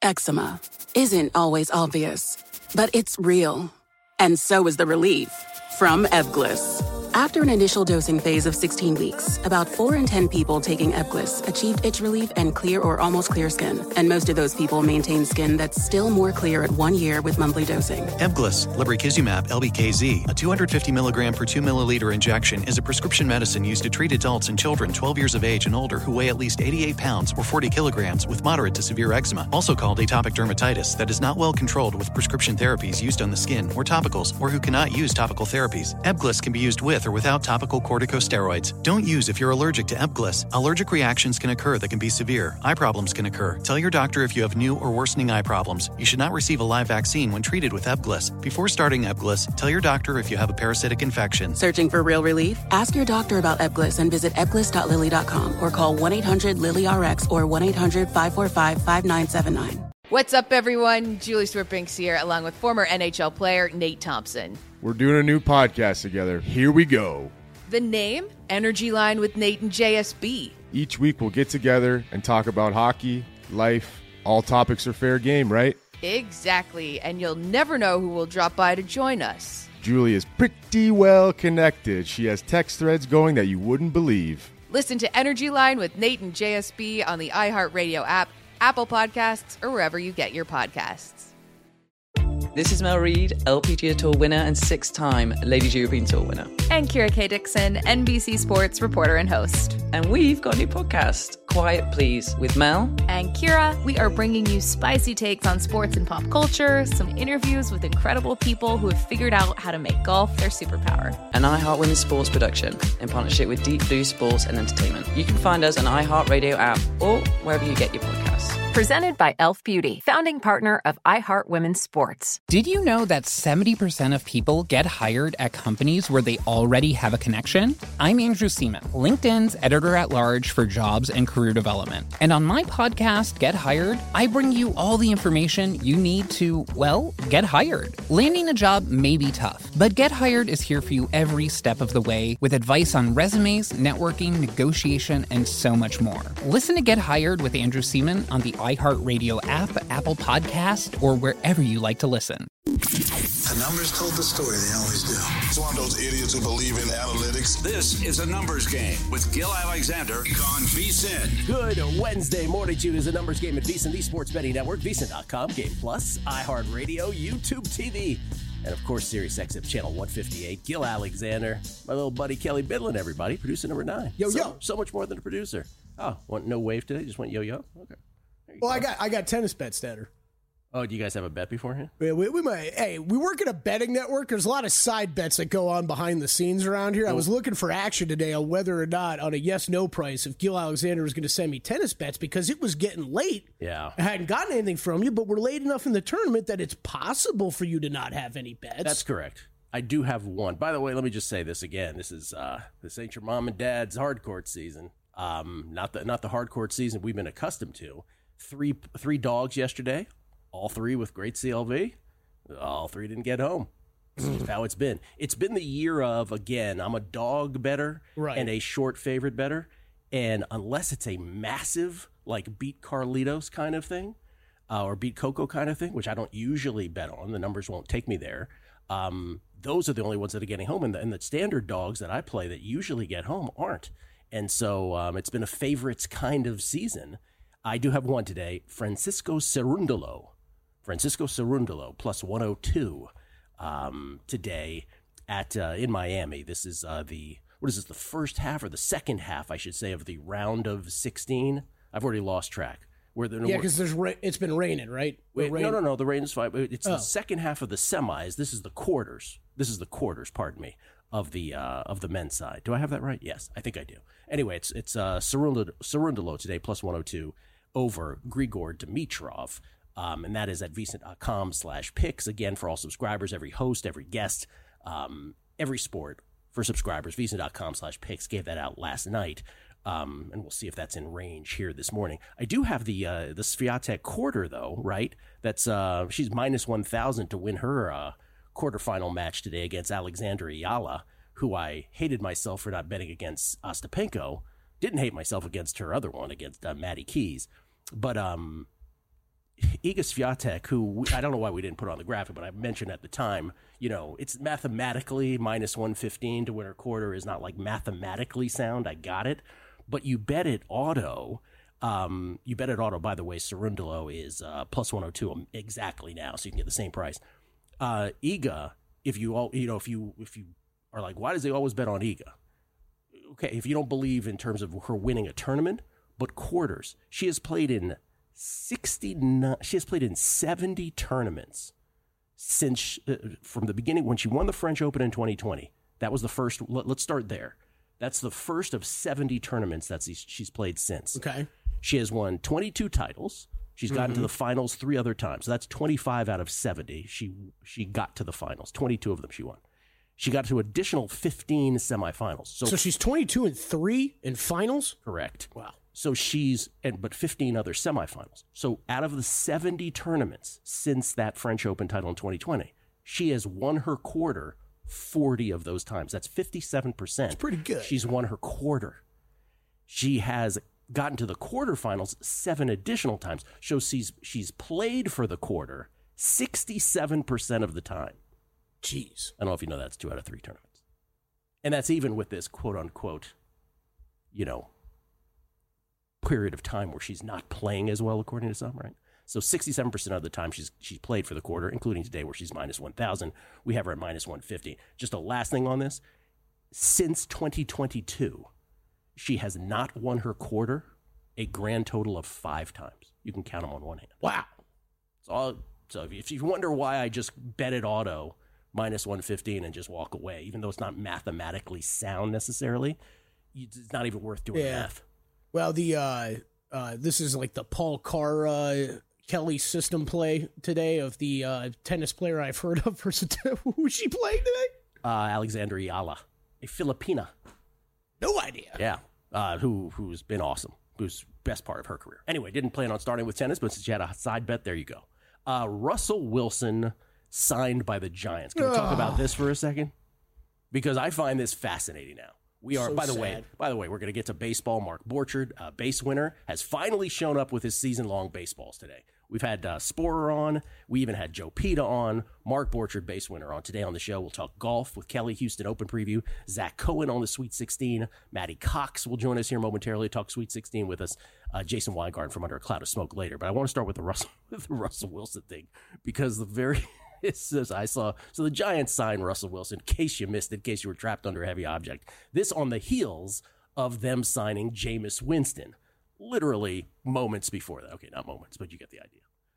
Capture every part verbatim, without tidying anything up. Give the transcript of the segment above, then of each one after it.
Eczema isn't always obvious, but it's real. And so is the relief from Ebglyss. After an initial dosing phase of sixteen weeks, about four in ten people taking Ebglyss achieved itch relief and clear or almost clear skin. And most of those people maintain skin that's still more clear at one year with monthly dosing. Ebglyss, lebrikizumab L B K Z, a two hundred fifty milligram per two milliliter injection, is a prescription medicine used to treat adults and children twelve years of age and older who weigh at least eighty-eight pounds or forty kilograms with moderate to severe eczema, also called atopic dermatitis, that is not well controlled with prescription therapies used on the skin or topicals, or who cannot use topical therapies. Ebglyss can be used with or without topical corticosteroids. Don't use if you're allergic to Ebglyss. Allergic reactions can occur that can be severe. Eye problems can occur. Tell your doctor if you have new or worsening eye problems. You should not receive a live vaccine when treated with Ebglyss. Before starting Ebglyss, tell your doctor if you have a parasitic infection. Searching for real relief? Ask your doctor about Ebglyss and visit ebglyss dot lilly dot com or call one eight hundred lily R X or one eight hundred five four five five nine seven nine. What's up, everyone? Julie Stewart-Binks here, along with former N H L player Nate Thompson. We're doing a new podcast together. Here we go. The name? Energy Line with Nate and J S B. Each week we'll get together and talk about hockey, life. All topics are fair game, right? Exactly, and you'll never know who will drop by to join us. Julie is pretty well connected. She has text threads going that you wouldn't believe. Listen to Energy Line with Nate and J S B on the iHeartRadio app, Apple Podcasts, or wherever you get your podcasts. This is Mel Reid, L P G A Tour winner and six-time Ladies European Tour winner. And Kira K. Dixon, N B C Sports reporter and host. And we've got a new podcast, Quiet Please, with Mel. And Kira. We are bringing you spicy takes on sports and pop culture, some interviews with incredible people who have figured out how to make golf their superpower. An iHeart Women's Sports production in partnership with Deep Blue Sports and Entertainment. You can find us on iHeartRadio app or wherever you get your podcasts. Presented by e l f Beauty, founding partner of iHeart Women's Sports. Did you know that seventy percent of people get hired at companies where they already have a connection? I'm Andrew Seaman, LinkedIn's editor-at-large for jobs and career development. And on my podcast, Get Hired, I bring you all the information you need to, well, get hired. Landing a job may be tough, but Get Hired is here for you every step of the way with advice on resumes, networking, negotiation, and so much more. Listen to Get Hired with Andrew Seaman on the iHeartRadio app, Apple Podcast, or wherever you like to listen. The numbers told the story, they always do. It's one of those idiots who believe in analytics. This is A Numbers Game with Gil Alexander on VSiN. Good Wednesday morning to you. Is A Numbers Game at VSiN, the Sports Betting Network, V S I N dot com, Game Plus, iHeartRadio, YouTube T V, and of course, Sirius X M Channel one fifty-eight. Gil Alexander, my little buddy Kelly Bidlin, everybody, producer number nine. Yo, so, yo. So much more than a producer. Oh, want no wave today? Just went yo-yo? Okay. Well, go. I got I got tennis bets, Stetter. Oh, do you guys have a bet beforehand? We, we, we might. Hey, we work at a betting network. There's a lot of side bets that go on behind the scenes around here. I was looking for action today on whether or not, on a yes-no price, if Gil Alexander was going to send me tennis bets because it was getting late. Yeah. I hadn't gotten anything from you, but we're late enough in the tournament that it's possible for you to not have any bets. That's correct. I do have one. By the way, let me just say this again. This is uh, this ain't your mom and dad's hard court season. Um, not the not the hard court season we've been accustomed to. Three three dogs yesterday. All three with great C L V. All three didn't get home. It's just how it's been. It's been the year of, again, I'm a dog better right. and a short favorite better. And unless it's a massive, like, beat Carlitos kind of thing, uh, or beat Coco kind of thing, which I don't usually bet on, the numbers won't take me there, um, those are the only ones that are getting home. And the, and the standard dogs that I play that usually get home aren't. And so um, it's been a favorites kind of season. I do have one today, Francisco Cerundolo. Francisco Cerundolo, plus one oh two um, today at uh, in Miami. This is uh, the, what is this, the first half or the second half, I should say, of the round of sixteen? I've already lost track. Where the, yeah, because there's ra- it's been raining, right? Wait, rain- no, no, no, the rain is fine. It's oh. the second half of the semis. This is the quarters. This is the quarters, pardon me, of the uh, of the men's side. Do I have that right? Yes, I think I do. Anyway, it's it's uh, Cerundolo, Cerundolo today, plus one oh two over Grigor Dimitrov. Um, and that is at vsin.com slash picks. Again, for all subscribers, every host, every guest, um, every sport for subscribers, vsin.com slash picks. Gave that out last night. Um, and we'll see if that's in range here this morning. I do have the uh, the Swiatek quarter, though, right? That's uh, she's minus one thousand to win her uh, quarterfinal match today against Alexandra Ayala, who I hated myself for not betting against Ostapenko. Didn't hate myself against her other one, against uh, Maddie Keys. But um, Iga Swiatek, who we, I don't know why we didn't put on the graphic, but I mentioned at the time, you know, it's mathematically minus one fifteen to win her quarter is not like mathematically sound. I got it. But you bet it auto. Um, you bet it auto, by the way, Cerundolo is uh, plus one oh two exactly now, so you can get the same price. Uh, Iga, if you all, you know, if you if you are like, why does they always bet on Iga? Okay, if you don't believe in terms of her winning a tournament, but quarters, she has played in sixty-nine. She has played in seventy tournaments since uh, from the beginning when she won the French Open in twenty twenty. That was the first. Let, let's start there. That's the first of seventy tournaments that she's played since. Okay. She has won twenty-two titles. She's gotten mm-hmm. to the finals three other times. So that's twenty-five out of seventy. She she got to the finals. twenty-two of them she won. She got to additional fifteen semifinals. So, so she's twenty-two and three in finals? Correct. Wow. So she's, and but fifteen other semifinals. So out of the seventy tournaments since that French Open title in twenty twenty, she has won her quarter forty of those times. That's fifty-seven percent. That's pretty good. She's won her quarter. She has gotten to the quarterfinals seven additional times. So she's, she's played for the quarter sixty-seven percent of the time. Jeez. I don't know if you know that's two out of three tournaments. And that's even with this quote unquote, you know, period of time where she's not playing as well, according to some, right? So sixty-seven percent of the time she's she's played for the quarter, including today where she's minus one thousand. We have her at minus one fifty. Just a last thing on this. Since twenty twenty-two, she has not won her quarter a grand total of five times. You can count them on one hand. Wow. So, so if you wonder why I just bet it auto minus one fifteen and just walk away, even though it's not mathematically sound necessarily, it's not even worth doing yeah. math. Well, the uh, uh, this is like the Paul Carr uh, Kelly system play today of the uh, tennis player I've heard of. Versus who is she playing today? Uh, Alexandra Ayala, a Filipina. No idea. Yeah, uh, who who's been awesome. Who's best part of her career. Anyway, didn't plan on starting with tennis, but since you had a side bet, there you go. Uh, Russell Wilson signed by the Giants. Can we talk about this for a second? Because I find this fascinating now. We are, so by the sad. way, by the way, we're going to get to baseball. Mark Borchard, uh, base winner, has finally shown up with his season-long baseballs today. We've had uh, Sporer on. We even had Joe Pita on. Mark Borchard, base winner, on. Today on the show, we'll talk golf with Kelly Houston Open preview. Zach Cohen on the Sweet sixteen. Matty Cox will join us here momentarily, talk Sweet sixteen with us. Uh, Jason Weingarten from Under a Cloud of Smoke later. But I want to start with the Russell, with the Russell Wilson thing because the very... It says I saw, so the Giants signed Russell Wilson, in case you missed it, in case you were trapped under a heavy object. This on the heels of them signing Jameis Winston, literally moments before that. Okay, not moments, but you get the idea.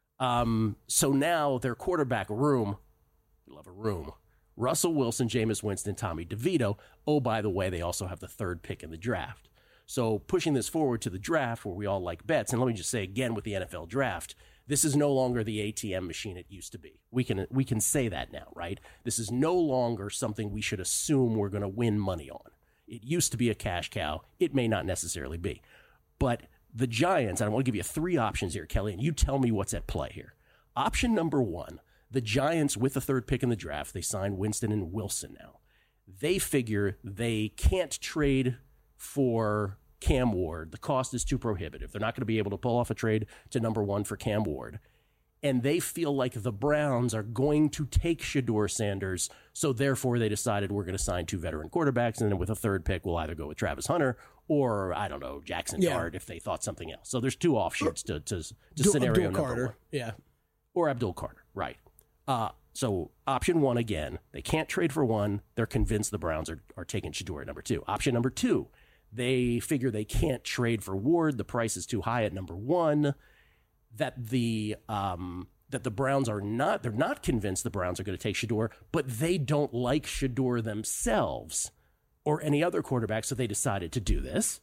Um, so now their quarterback room, you love a room, Russell Wilson, Jameis Winston, Tommy DeVito. Oh, by the way, they also have the third pick in the draft. So pushing this forward to the draft where we all like bets, and let me just say again with the N F L draft, this is no longer the A T M machine it used to be. We can we can say that now, right? This is no longer something we should assume we're going to win money on. It used to be a cash cow. It may not necessarily be. But the Giants, and I want to give you three options here, Kelly, and you tell me what's at play here. Option number one, the Giants, with the third pick in the draft, they signed Winston and Wilson now. They figure they can't trade for Cam Ward. The cost is too prohibitive. They're not going to be able to pull off a trade to number one for Cam Ward. And they feel like the Browns are going to take Shedeur Sanders, so therefore they decided we're going to sign two veteran quarterbacks, and then with a third pick, we'll either go with Travis Hunter or, I don't know, Jackson yeah. Dart if they thought something else. So there's two offshoots to, to, to Abdul, scenario Abdul number Carter. one. Yeah. Or Abdul Carter, right. Uh, so option one, again, they can't trade for one. They're convinced the Browns are, are taking Shedeur at number two. Option number two, they figure they can't trade for Ward. The price is too high at number one. That the um, that the Browns are not, they're not convinced the Browns are going to take Shedeur, but they don't like Shedeur themselves or any other quarterback, so they decided to do this.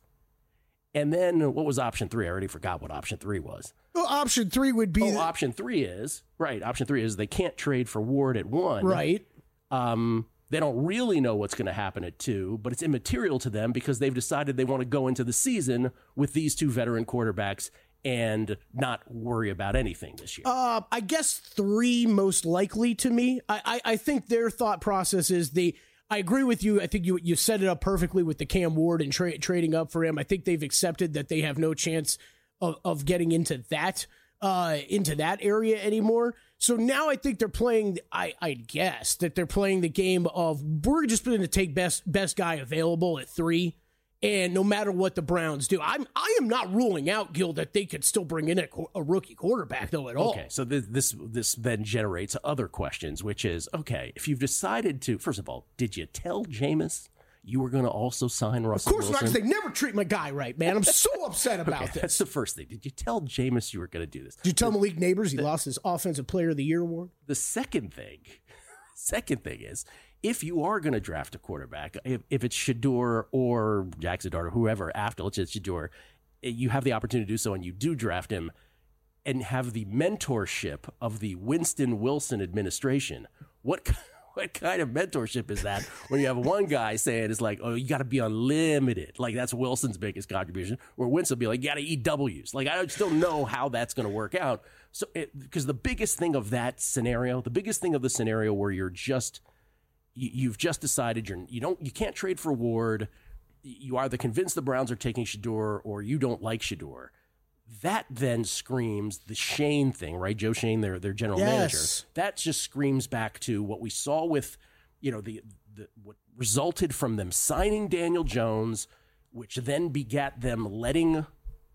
And then what was option three? I already forgot what option three was. Well, option three would be... Oh, the- option three is, right, option three is they can't trade for Ward at one. Right. Um, they don't really know what's going to happen at two, but it's immaterial to them because they've decided they want to go into the season with these two veteran quarterbacks and not worry about anything this year. Uh, I guess three most likely to me. I, I, I think their thought process is they... I agree with you. I think you you set it up perfectly with the Cam Ward and tra- trading up for him. I think they've accepted that they have no chance of, of getting into that. uh, into that area anymore. So now I think they're playing, I, I guess, that they're playing the game of we're just going to take best best guy available at three, and no matter what the Browns do. I'm, I am not ruling out, Gil, that they could still bring in a, a rookie quarterback, though, at all. Okay, so this, this this then generates other questions, which is, okay, if you've decided to, first of all, did you tell Jameis you were going to also sign Russell Wilson? Of course Wilson? not, because they never treat my guy right, man. I'm so upset about okay, this. That's the first thing. Did you tell Jameis you were going to do this? Did you tell the, Malik Neighbors he the, lost his Offensive Player of the Year award? The second thing, second thing is, if you are going to draft a quarterback, if, if it's Shedeur or Jackson Dart or whoever after, let's say it's Shedeur, you have the opportunity to do so and you do draft him and have the mentorship of the Winston Wilson administration. What What kind of mentorship is that when you have one guy saying it's like, oh, you got to be unlimited? Like, that's Wilson's biggest contribution. Where Winston will be like, you got to eat W's. Like, I just don't know how that's going to work out. So, because the biggest thing of that scenario, the biggest thing of the scenario where you're just, you, you've just decided you're, you don't, you can't trade for Ward. You either convinced the Browns are taking Shedeur or you don't like Shedeur. That then screams the Shane thing, right? Joe Shane, their their general yes. manager. That just screams back to what we saw with, you know, the, the what resulted from them signing Daniel Jones, which then begat them letting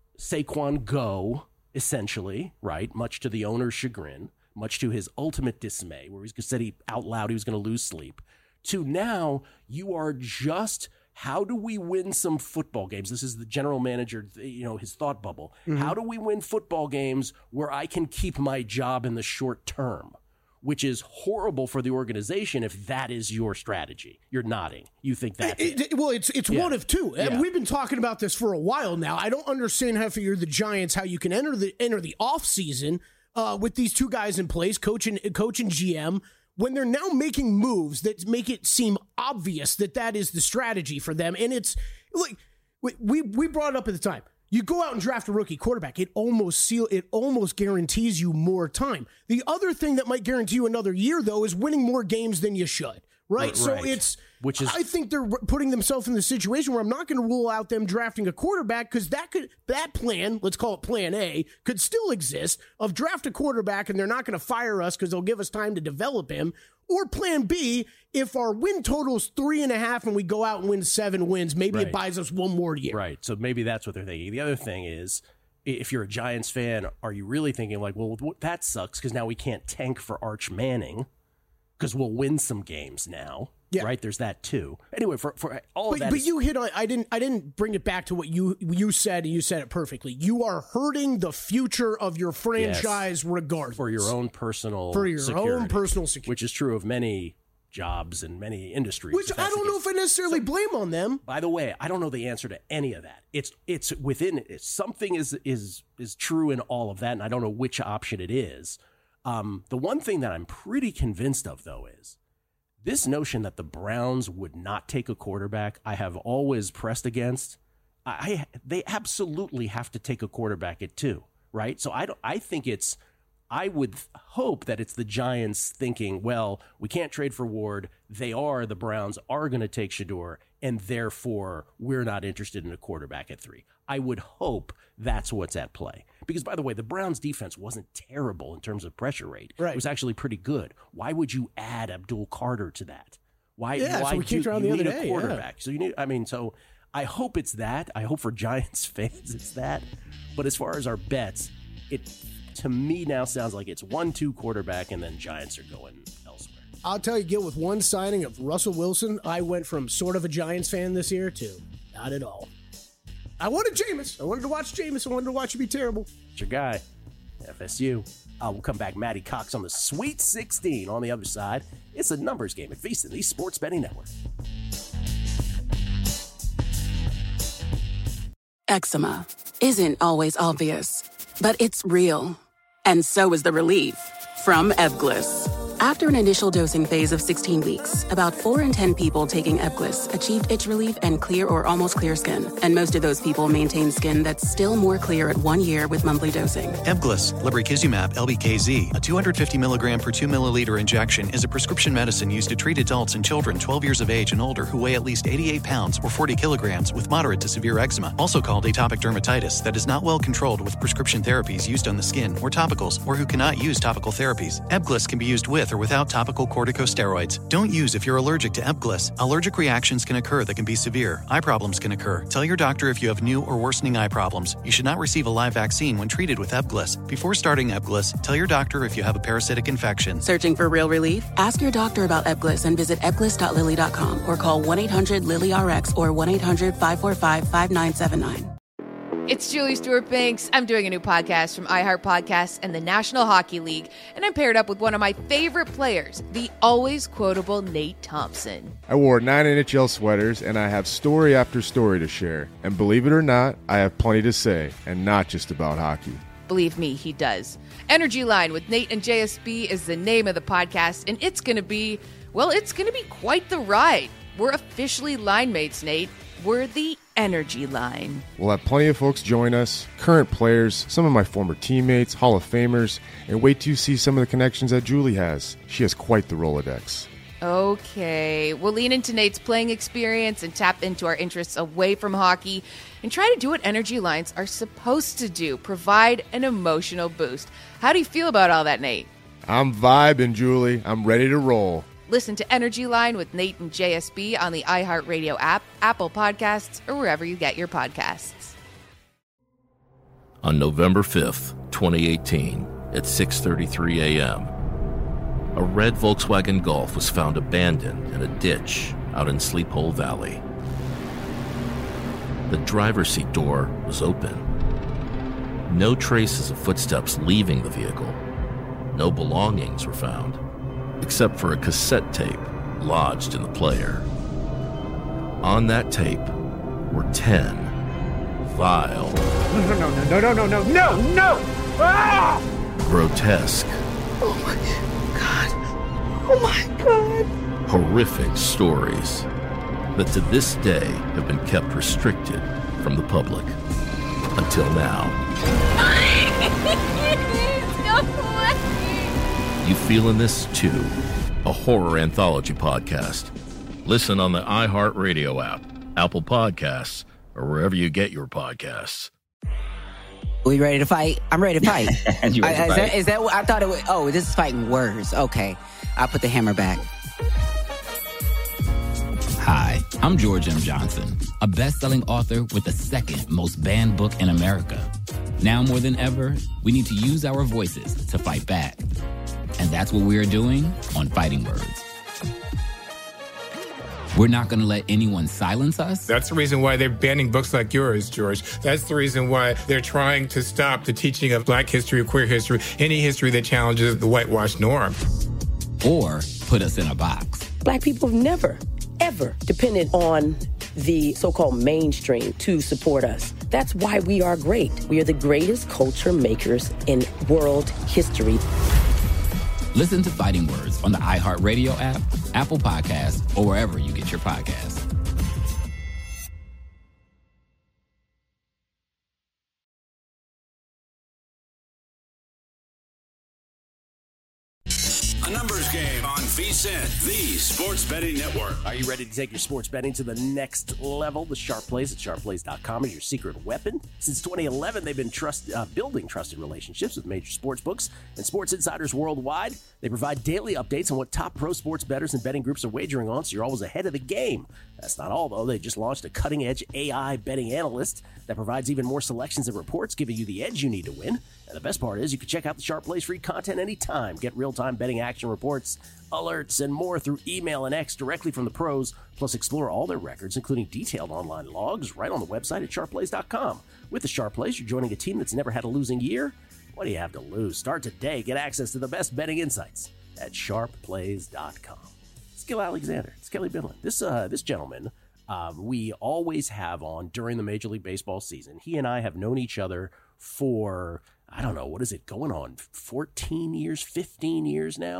Saquon go, essentially, right? Much to the owner's chagrin, much to his ultimate dismay, where he said he out loud he was going to lose sleep. To now, you are just. How do we win some football games? This is the general manager, you know, his thought bubble. Mm-hmm. How do we win football games where I can keep my job in the short term? Which is horrible for the organization if that is your strategy. You're nodding. You think that? It, it, well, it's it's yeah. one of two. Yeah. And we've been talking about this for a while now. I don't understand how, if you're the Giants, how you can enter the enter the off season uh, with these two guys in place, coach and coach and G M. When they're now making moves that make it seem obvious that that is the strategy for them. And it's like, we we brought it up at the time. You go out and draft a rookie quarterback. It almost seal. It almost guarantees you more time. The other thing that might guarantee you another year, though, is winning more games than you should. Right? right. So it's, which is, I think they're putting themselves in the situation where I'm not going to rule out them drafting a quarterback because that could, that plan, let's call it plan A, could still exist of draft a quarterback and they're not going to fire us because they'll give us time to develop him. Or plan B, if our win total is three and a half and we go out and win seven wins, maybe right. it buys us one more year. Right. So maybe that's what they're thinking. The other thing is, if you're a Giants fan, are you really thinking like, well, that sucks because now we can't tank for Arch Manning because we'll win some games now. Yeah. Right. There's that too. Anyway, for, for all but, of that. But is, you hit on, I didn't, I didn't bring it back to what you, you said, and you said it perfectly. You are hurting the future of your franchise yes, regardless. For your own personal For your security, own personal security. Which is true of many jobs and many industries. Which I don't know if I necessarily so, blame on them. By the way, I don't know the answer to any of that. It's, it's within it. Something is, is, is true in all of that. And I don't know which option it is. Um, the one thing that I'm pretty convinced of, though, is this notion that the Browns would not take a quarterback, I have always pressed against. I, they absolutely have to take a quarterback at two, right? So I don't. I think it's. I would hope that it's the Giants thinking, well, we can't trade for Ward. They are, the Browns are going to take Shedeur, and therefore we're not interested in a quarterback at three. I would hope that's what's at play. Because, by the way, the Browns' defense wasn't terrible in terms of pressure rate. Right. It was actually pretty good. Why would you add Abdul Carter to that? Why? Yeah, why so we kicked do, around you the need other a day, quarterback? Yeah. So you need. I mean, so I hope it's that. I hope for Giants fans it's that. But as far as our bets, it to me now sounds like it's one two quarterback, and then Giants are going elsewhere. I'll tell you, Gil, with one signing of Russell Wilson, I went from sort of a Giants fan this year to not at all. I wanted Jameis. I wanted to watch Jameis. I wanted to watch him be terrible. It's your guy, F S U. Uh, we'll come back. Matty Cox on the Sweet sixteen on the other side. It's a numbers game at VSiN, the Sports Betting Network. Eczema isn't always obvious, but it's real. And so is the relief from Evglis. After an initial dosing phase of sixteen weeks, about four in ten people taking Ebglyss achieved itch relief and clear or almost clear skin. And most of those people maintain skin that's still more clear at one year with monthly dosing. Ebglyss, lebrikizumab L B K Z, a two hundred fifty milligram per two milliliter injection, is a prescription medicine used to treat adults and children twelve years of age and older who weigh at least eighty-eight pounds or forty kilograms with moderate to severe eczema, also called atopic dermatitis, that is not well controlled with prescription therapies used on the skin or topicals, or who cannot use topical therapies. Ebglyss can be used with or without topical corticosteroids. Don't use if you're allergic to Ebglyss. Allergic reactions can occur that can be severe. Eye problems can occur. Tell your doctor if you have new or worsening eye problems. You should not receive a live vaccine when treated with Ebglyss. Before starting Ebglyss, tell your doctor if you have a parasitic infection. Searching for real relief? Ask your doctor about Ebglyss and visit ebglyss dot lilly dot com or call one eight hundred lily R X or one eight hundred five four five five nine seven nine. It's Julie Stewart-Banks. I'm doing a new podcast from iHeart Podcasts and the National Hockey League, and I'm paired up with one of my favorite players, the always quotable Nate Thompson. I wore nine N H L sweaters, and I have story after story to share. And believe it or not, I have plenty to say, and not just about hockey. Believe me, he does. Energy Line with Nate and J S B is the name of the podcast, and it's going to be, well, it's going to be quite the ride. We're officially line mates, Nate. We're the Energy Line. We'll have plenty of folks join us, current players, some of my former teammates, Hall of Famers, and wait till you see some of the connections that Julie has. She has quite the Rolodex. Okay, we'll lean into Nate's playing experience and tap into our interests away from hockey and try to do what Energy Lines are supposed to do, provide an emotional boost. How do you feel about all that, Nate? I'm vibing, Julie. I'm ready to roll. Listen to Energy Line with Nate and J S B on the iHeartRadio app, Apple Podcasts, or wherever you get your podcasts. On November fifth, twenty eighteen, at six thirty-three a.m., a red Volkswagen Golf was found abandoned in a ditch out in Sleep Hole Valley. The driver's seat door was open. No traces of footsteps leaving the vehicle. No belongings were found, except for a cassette tape lodged in the player. On that tape were ten vile, No, no, no, no, no, no, no, no, no! Ah! grotesque, Oh my God. Oh my God. horrific stories that to this day have been kept restricted from the public until now. You feeling this too? A horror anthology podcast. Listen on the iHeartRadio app, Apple Podcasts, or wherever you get your podcasts. We ready to fight? I'm ready to fight. You ready to I, is, fight? that, is that what I thought it was? Oh, this is fighting words. Okay. I'll put the hammer back. Hi, I'm George M. Johnson, a best-selling author with the second most banned book in America. Now more than ever, we need to use our voices to fight back. And that's what we are doing on Fighting Words. We're not going to let anyone silence us. That's the reason why they're banning books like yours, George. That's the reason why they're trying to stop the teaching of black history, queer history, any history that challenges the whitewashed norm. Or put us in a box. Black people have never, ever depended on the so-called mainstream to support us. That's why we are great. We are the greatest culture makers in world history. Listen to Fighting Words on the iHeartRadio app, Apple Podcasts, or wherever you get your podcasts. A numbers game on V S I N, the Sports Betting Network. Are you ready to take your sports betting to the next level? The Sharp Plays at sharp plays dot com is your secret weapon. Since twenty eleven, they've been trust, uh, building trusted relationships with major sports books and sports insiders worldwide. They provide daily updates on what top pro sports bettors and betting groups are wagering on, so you're always ahead of the game. That's not all, though. They just launched a cutting-edge A I betting analyst that provides even more selections and reports, giving you the edge you need to win. And the best part is you can check out the Sharp Plays free content anytime. Get real-time betting action reports, alerts, and more through email and X directly from the pros. Plus, explore all their records, including detailed online logs, right on the website at sharp plays dot com. With the Sharp Plays, you're joining a team that's never had a losing year. What do you have to lose? Start today. Get access to the best betting insights at sharp plays dot com. It's Gil Alexander. It's Kelly Bidlin. This, uh, this gentleman uh, we always have on during the Major League Baseball season. He and I have known each other for, I don't know, what is it, going on fourteen years, fifteen years now?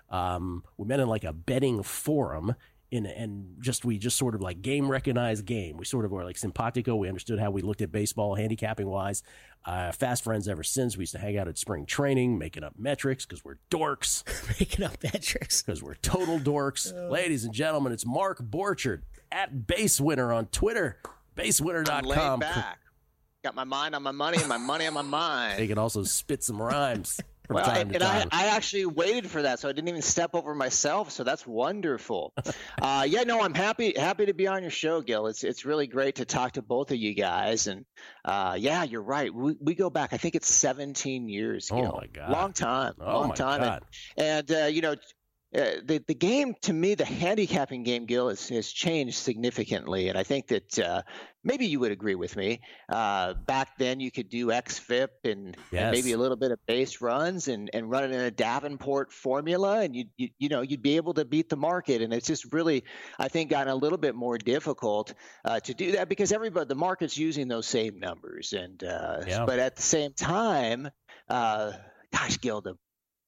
Um, we met in like a betting forum. In, and just we just sort of like game recognized game. We sort of were like simpatico. We understood how we looked at baseball, handicapping wise. Uh, fast friends ever since. We used to hang out at spring training, making up metrics because we're dorks. making up metrics because we're total dorks. Oh. Ladies and gentlemen, it's Mark Borchard at Base Winner on Twitter. base winner dot com. Laid back. Got my mind on my money and my money on my mind. They can also spit some rhymes. From well, time and to time. I, I actually waited for that, so I didn't even step over myself. So that's wonderful. uh, yeah, no, I'm happy happy to be on your show, Gil. It's it's really great to talk to both of you guys. And uh, yeah, you're right. We, we go back. I think it's seventeen years. Gil. Oh my God, long time, oh long my time. God. And, and uh, you know. Uh, the the game, to me, the handicapping game, Gil, has, has changed significantly, and I think that uh, maybe you would agree with me. Uh, back then, you could do X F I P and, yes. and maybe a little bit of base runs and, and run it in a Davenport formula, and you, you you know you'd be able to beat the market. And it's just really, I think, gotten a little bit more difficult uh, to do that because everybody, the market's using those same numbers, and uh, yeah. but at the same time, uh, gosh, Gil, the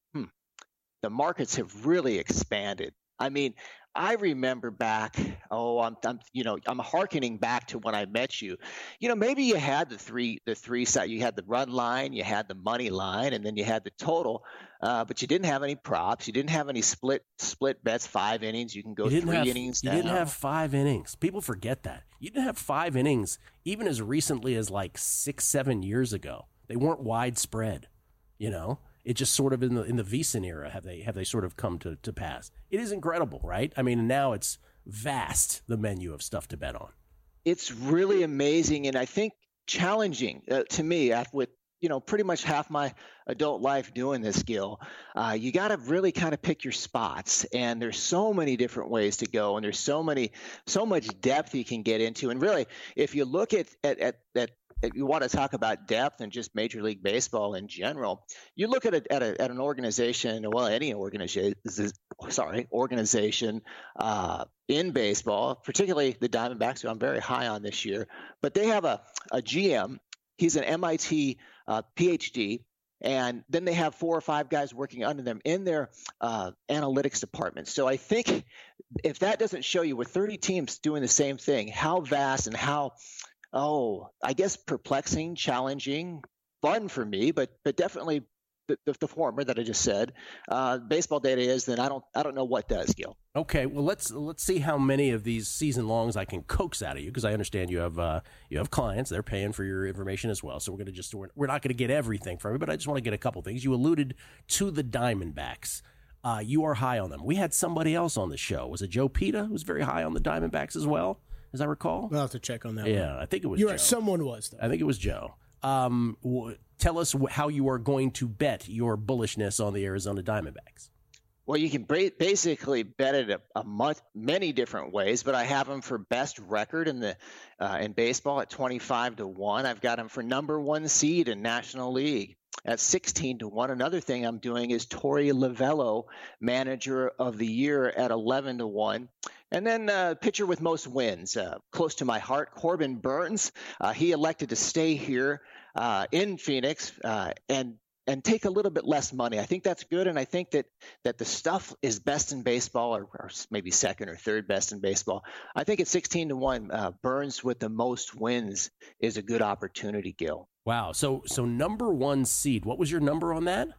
the markets have really expanded. I mean, I remember back, oh, I'm, I'm, you know, I'm hearkening back to when I met you. You know, maybe you had the three, the three side, you had the run line, you had the money line, and then you had the total, uh, but you didn't have any props. You didn't have any split, split bets, five innings. You can go you three have, innings You now. didn't have five innings. People forget that. You didn't have five innings even as recently as like six, seven years ago. They weren't widespread, you know. It just sort of in the in the VSiN era have they have they sort of come to, to pass. It is incredible, right? I mean, now it's vast, the menu of stuff to bet on. It's really amazing, and I think challenging uh, to me with you know pretty much half my adult life doing this, Gil. Uh, you got to really kind of pick your spots, and there's so many different ways to go, and there's so many so much depth you can get into. And really, if you look at at at, at if you want to talk about depth and just Major League Baseball in general, you look at a, at, a, at an organization, well, any organization, sorry, organization uh, in baseball, particularly the Diamondbacks, who I'm very high on this year, but they have a, a G M. He's an M I T uh, P H D. And then they have four or five guys working under them in their uh, analytics department. So I think if that doesn't show you with thirty teams doing the same thing, how vast and how Oh, I guess perplexing, challenging, fun for me, but but definitely the, the, the former that I just said. Uh, baseball data is, then I don't I don't know what does, Gil. Okay, well let's let's see how many of these season longs I can coax out of you because I understand you have uh, you have clients, they're paying for your information as well. So we're gonna just we're, we're not gonna get everything from you, but I just want to get a couple things. You alluded to the Diamondbacks. Uh, you are high on them. We had somebody else on the show. Was it Joe Pita who was very high on the Diamondbacks as well? As I recall, I'll have to check on that. Yeah, one. I think it was. You're Joe. right. Someone was though. I think it was Joe. Um, w- tell us wh- how you are going to bet your bullishness on the Arizona Diamondbacks. Well, you can ba- basically bet it a, a month, many different ways, but I have them for best record in the uh, in baseball at twenty-five to one. I've got them for number one seed in National League at sixteen to one. Another thing I'm doing is Torey Lovullo, manager of the year, at eleven to one. And then uh, pitcher with most wins, uh, close to my heart, Corbin Burns. Uh, he elected to stay here uh, in Phoenix uh, and and take a little bit less money. I think that's good, and I think that that the stuff is best in baseball, or, or maybe second or third best in baseball. I think at sixteen to one, uh, Burns with the most wins is a good opportunity, Gil. Wow. So so number one seed. What was your number on that?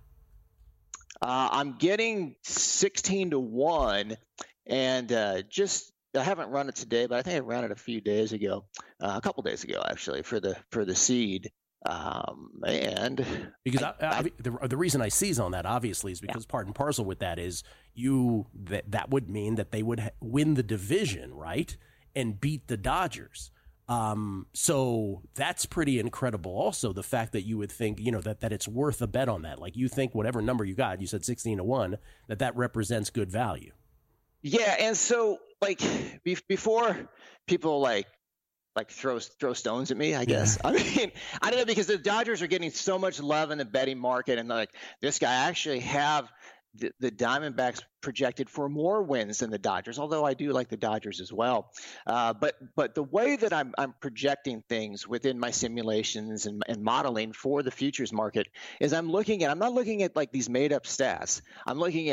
Uh, I'm getting sixteen to one. And uh, just I haven't run it today, but I think I ran it a few days ago, uh, a couple days ago actually, for the for the seed. Um, and because I, I, I, I, the the reason I seize on that obviously is because yeah. part and parcel with that is you that that would mean that they would ha- win the division, right, and beat the Dodgers. Um, so that's pretty incredible. Also, the fact that you would think, you know, that, that it's worth a bet on that. Like you think whatever number you got, you said sixteen to one, that that represents good value. Yeah, and so like be- before people like like throw throw stones at me, I guess. Yeah. I mean, I don't know, because the Dodgers are getting so much love in the betting market, and like this guy, I actually have the, the Diamondbacks projected for more wins than the Dodgers, although I do like the Dodgers as well. Uh, but but the way that I'm I'm projecting things within my simulations and, and modeling for the futures market is I'm looking at I'm not looking at like these made up stats. I'm looking at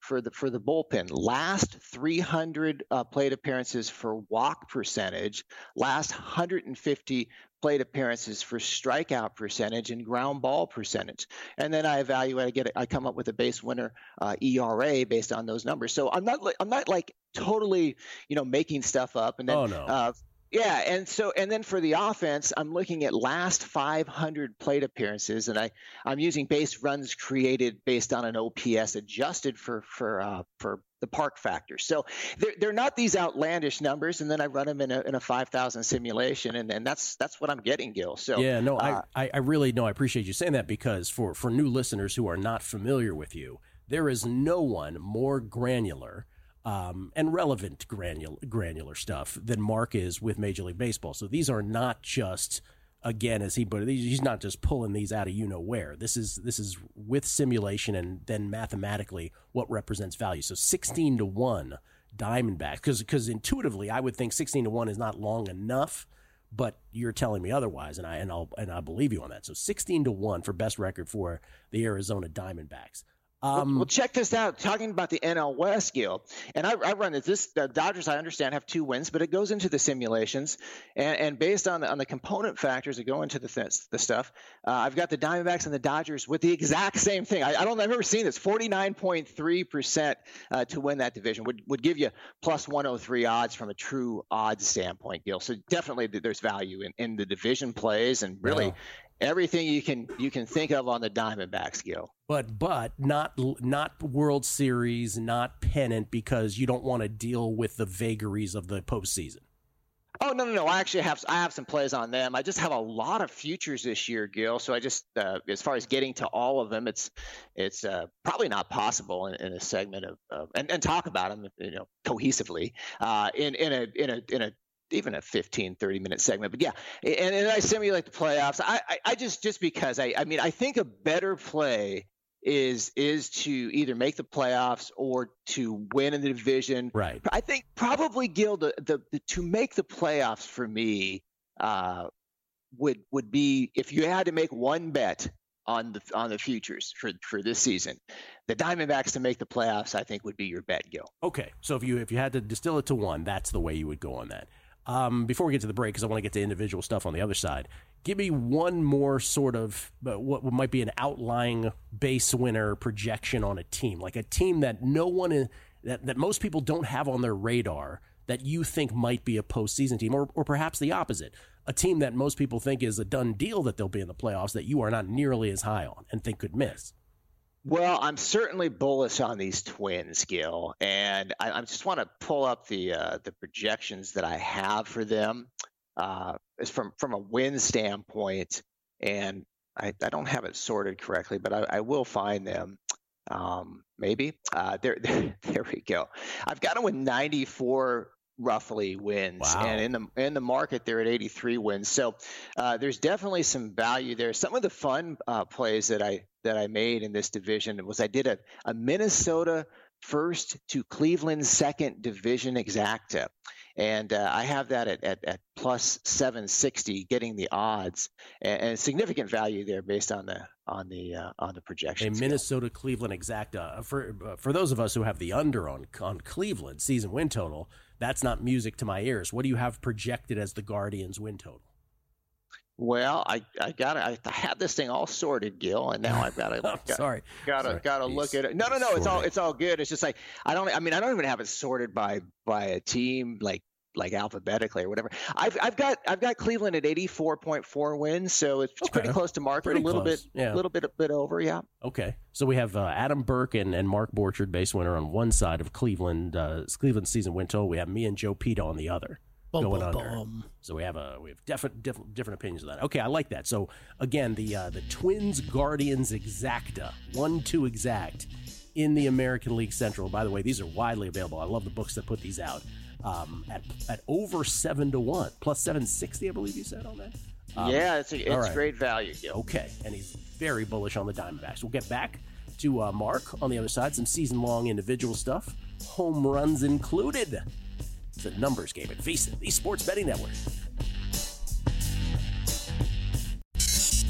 for the for the bullpen. Last three hundred uh, plate appearances for walk percentage, last one hundred fifty plate appearances for strikeout percentage and ground ball percentage. And then I evaluate, I get, I come up with a base winner uh, E R A based on those numbers. So I'm not, I'm not like totally, you know, making stuff up. And then, oh, no. uh, yeah, and so and then for the offense, I'm looking at last five hundred plate appearances, and I I'm using base runs created based on an O P S adjusted for for uh, for the park factor. So they're they're not these outlandish numbers, and then I run them in a in a five thousand simulation, and, and that's that's what I'm getting, Gil. So yeah, no, uh, I I really no, I appreciate you saying that, because for for new listeners who are not familiar with you, there is no one more granular. Um, and relevant granular, granular stuff than Mark is with Major League Baseball. So these are not just, again, as he put it, he's not just pulling these out of you know where. This is this is with simulation and then mathematically what represents value. So sixteen to one Diamondbacks, because because intuitively I would think sixteen to one is not long enough, but you're telling me otherwise, and I and I'll and I believe you on that. So sixteen to one for best record for the Arizona Diamondbacks. Um, well, check this out. Talking about the N L West, Gil, and I, I run this. This the Dodgers, I understand, have two wins, but it goes into the simulations, and, and based on the, on the component factors that go into the th- the stuff, uh, I've got the Diamondbacks and the Dodgers with the exact same thing. I, I don't, I've never seen this. forty-nine point three percent uh, to win that division would would give you plus one oh three odds from a true odds standpoint, Gil. So definitely there's value in, in the division plays, and really. Yeah. Everything you can you can think of on the Diamondbacks, Gil. But but not not World Series, not pennant, because you don't want to deal with the vagaries of the postseason. Oh no no no! I actually have I have some plays on them. I just have a lot of futures this year, Gil. So I just uh, as far as getting to all of them, it's it's uh, probably not possible in, in a segment of uh, and, and talk about them, you know, cohesively uh, in in a in a in a. even a fifteen, thirty minute segment. But yeah, and, and I simulate the playoffs. I, I, I just just because I, I mean, I think a better play is is to either make the playoffs or to win in the division. Right. I think probably, Gil, the, the, the to make the playoffs for me uh, would would be, if you had to make one bet on the on the futures for, for this season, the Diamondbacks to make the playoffs, I think, would be your bet, Gil. Okay, so if you if you had to distill it to one, that's the way you would go on that. Um, before we get to the break, because I want to get to individual stuff on the other side, give me one more sort of uh, what might be an outlying base winner projection on a team, like a team that no one is, that, that most people don't have on their radar that you think might be a postseason team, or, or perhaps the opposite, a team that most people think is a done deal that they'll be in the playoffs that you are not nearly as high on and think could miss. Well, I'm certainly bullish on these Twins, Gil, and I, I just want to pull up the uh, the projections that I have for them uh, from from a win standpoint, and I, I don't have it sorted correctly, but I, I will find them. Um, maybe uh, there, there there we go. I've got them with ninety-four roughly wins, wow. and in the in the market they're at eighty-three wins. So uh, there's definitely some value there. Some of the fun uh, plays that I that I made in this division was I did a, a Minnesota first to Cleveland second division exacta, and uh, I have that at, at, at plus seven sixty, getting the odds, and, and significant value there based on the on the uh, on the projections. A Minnesota Cleveland exacta for uh, for those of us who have the under on on Cleveland season win total. That's not music to my ears. What do you have projected as the Guardians win total? Well, I I got I had this thing all sorted, Gil, and now I've got to. got, sorry, got to got to look at it. No, no, no. It's all it's all good. It's just like I don't. I mean, I don't even have it sorted by by a team like like alphabetically or whatever. I've I've got I've got Cleveland at eighty-four point four wins, so it's okay. pretty close to market. Pretty a little close. bit, yeah. a little bit, a bit over. Yeah. Okay, so we have uh, Adam Burke and, and Mark Borchard, base winner on one side of Cleveland. Uh, Cleveland season win total. We have me and Joe Pita on the other. Bum, going bum, under. bum. So we have a we have different different different opinions of that. Okay, I like that. So again, the uh, the Twins Guardians exacta, one two exact in the American League Central. By the way, these are widely available. I love the books that put these out. Um, at at over seven to one, plus seven sixty, I believe you said on that. Um, yeah, it's a, it's right. great value, Gil. Okay, and he's very bullish on the Diamondbacks. We'll get back to uh, Mark on the other side. Some season long individual stuff, home runs included. It's a numbers game at VSiN, the Sports Betting Network.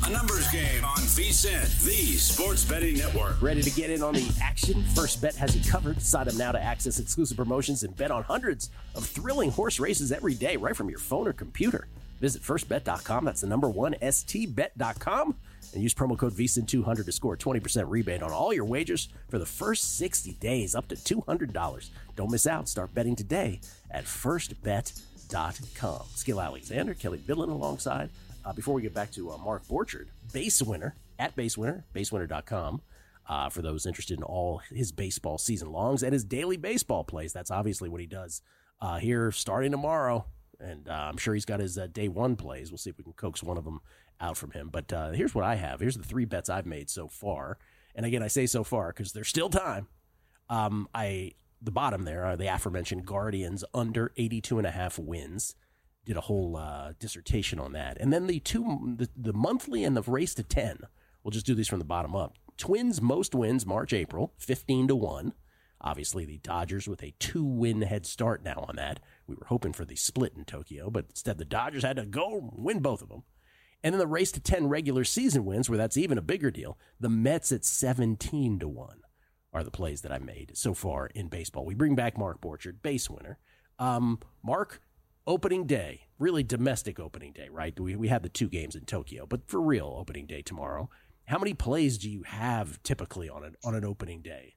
A numbers game on V S I N, the sports betting network. Ready to get in on the action? First Bet has you covered. Sign up now to access exclusive promotions and bet on hundreds of thrilling horse races every day right from your phone or computer. Visit first bet dot com. That's the number one, S T bet dot com. And use promo code V S I N two hundred to score a twenty percent rebate on all your wagers for the first sixty days, up to two hundred dollars. Don't miss out. Start betting today at first bet dot com. Skill Alexander, Kelly Bidlin alongside. Uh, before we get back to uh, Mark Borchard, base winner at base winner, base winner dot com. Uh, for those interested in all his baseball season longs and his daily baseball plays. That's obviously what he does uh, here starting tomorrow. And uh, I'm sure he's got his uh, day one plays. We'll see if we can coax one of them out from him. But uh, here's what I have. Here's the three bets I've made so far. And again, I say so far because there's still time. Um, I the bottom there are the aforementioned Guardians under eighty-two and a half wins. Did a whole uh, dissertation on that. And then the two, the, the monthly and the race to ten. We'll just do these from the bottom up. Twins most wins March, April, fifteen to one. Obviously, the Dodgers with a two-win head start now on that. We were hoping for the split in Tokyo, but instead the Dodgers had to go win both of them. And then the race to ten regular season wins, where that's even a bigger deal. The Mets at seventeen to one are the plays that I made so far in baseball. We bring back Mark Borchard, base winner. Um, Mark, opening day, really domestic opening day, right? We, we had the two games in Tokyo, but for real opening day tomorrow. How many plays do you have typically on an, on an opening day?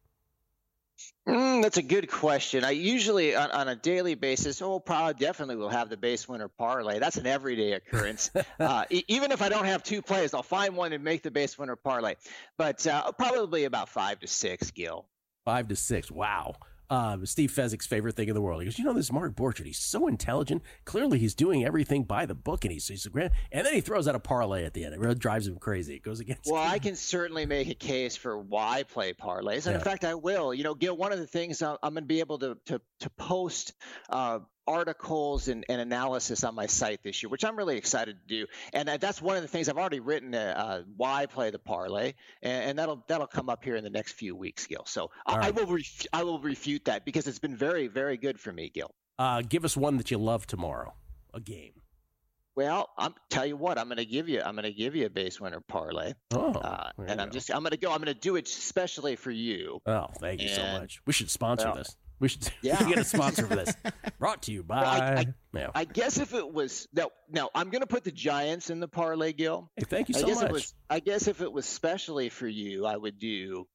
Mm, that's a good question. I usually, on, on a daily basis, oh, probably definitely will have the base winner parlay. That's an everyday occurrence. uh, e- even if I don't have two plays, I'll find one and make the base winner parlay. But uh, probably about five to six, Gil. Five to six. Wow. Uh, Steve Fezzik's favorite thing in the world. He goes, you know, this Mark Borchard, he's so intelligent. Clearly, he's doing everything by the book, and he's, he's a grand. And then he throws out a parlay at the end. It really drives him crazy. It goes against. Well, him. I can certainly make a case for why play parlays, and yeah. in fact, I will. You know, Gil, one of the things I'm, I'm going to be able to to to post uh, articles and, and analysis on my site this year, which I'm really excited to do. And that's one of the things I've already written. Uh, why play the parlay, and, and that'll that'll come up here in the next few weeks, Gil. So I, right. I will ref- I will refute that because it's been very very good for me, Gil. Uh, give us one that you love tomorrow, a game. Well, I'm tell you what, I'm going to give you I'm going to give you a base winner parlay. Oh, uh, and I'm go. just I'm going to go I'm going to do it especially for you. Oh, thank you and, so much. We should sponsor well, this. We should, yeah. we should get a sponsor for this. Brought to you by. Well, I, I, yeah. I guess if it was no, no, I'm going to put the Giants in the parlay, Gil. Hey, thank you I so guess much. It was, I guess if it was specially for you, I would do.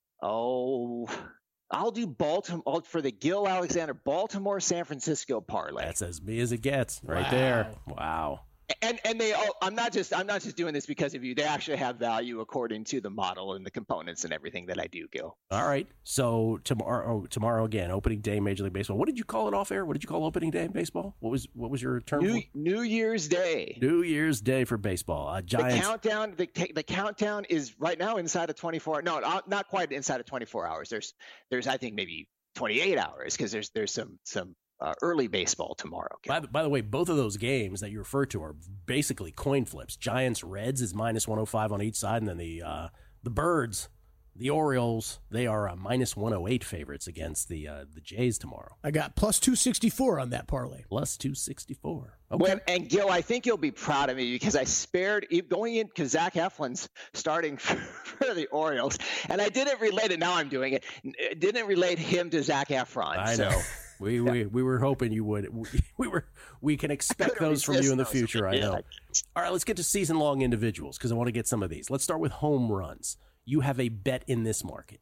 Oh, I'll do Baltimore for the Gil Alexander Baltimore San Francisco parlay. That's as me as it gets, right wow. there. Wow. And and they all, I'm not just I'm not just doing this because of you. They actually have value according to the model and the components and everything that I do, Gil. All right. So tomorrow tomorrow again, opening day, Major League Baseball. What did you call it off air? What did you call opening day in baseball? What was what was your term? New, for? New Year's Day. New Year's Day for baseball. Uh, Giants. The countdown. The, the countdown is right now inside of twenty-four. No, not quite inside of twenty-four hours. There's there's I think maybe twenty-eight hours because there's there's some some. Uh, early baseball tomorrow. By the, by the way, both of those games that you refer to are basically coin flips. Giants Reds is minus one oh five on each side, and then the uh, the Birds, the Orioles, they are uh, minus one oh eight favorites against the uh, the Jays tomorrow. I got plus two sixty-four on that parlay. Plus two sixty-four. Okay. Well, and Gil, I think you'll be proud of me because I spared going in because Zach Eflin's starting for, for the Orioles, and I didn't relate it. Now I'm doing it. Didn't relate him to Zach Eflin. I so. know. We, we we were hoping you would. We, we were we can expect those from you in the future. I know. All right, let's get to season long individuals because I want to get some of these. Let's start with home runs. You have a bet in this market.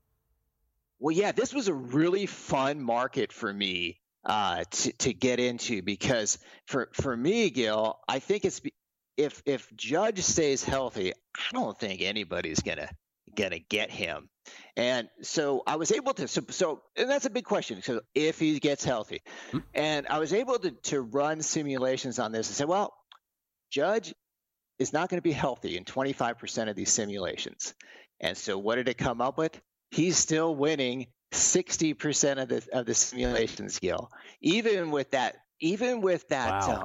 Well, yeah, this was a really fun market for me uh, to to get into because for for me, Gil, I think it's if if Judge stays healthy, I don't think anybody's gonna gonna get him. And so I was able to, so, so and that's a big question. So if he gets healthy, mm-hmm. and I was able to, to run simulations on this and say, well, Judge is not going to be healthy in twenty-five percent of these simulations. And so what did it come up with? He's still winning sixty percent of the, of the simulations, Gil. Even with that, even with that, wow. um,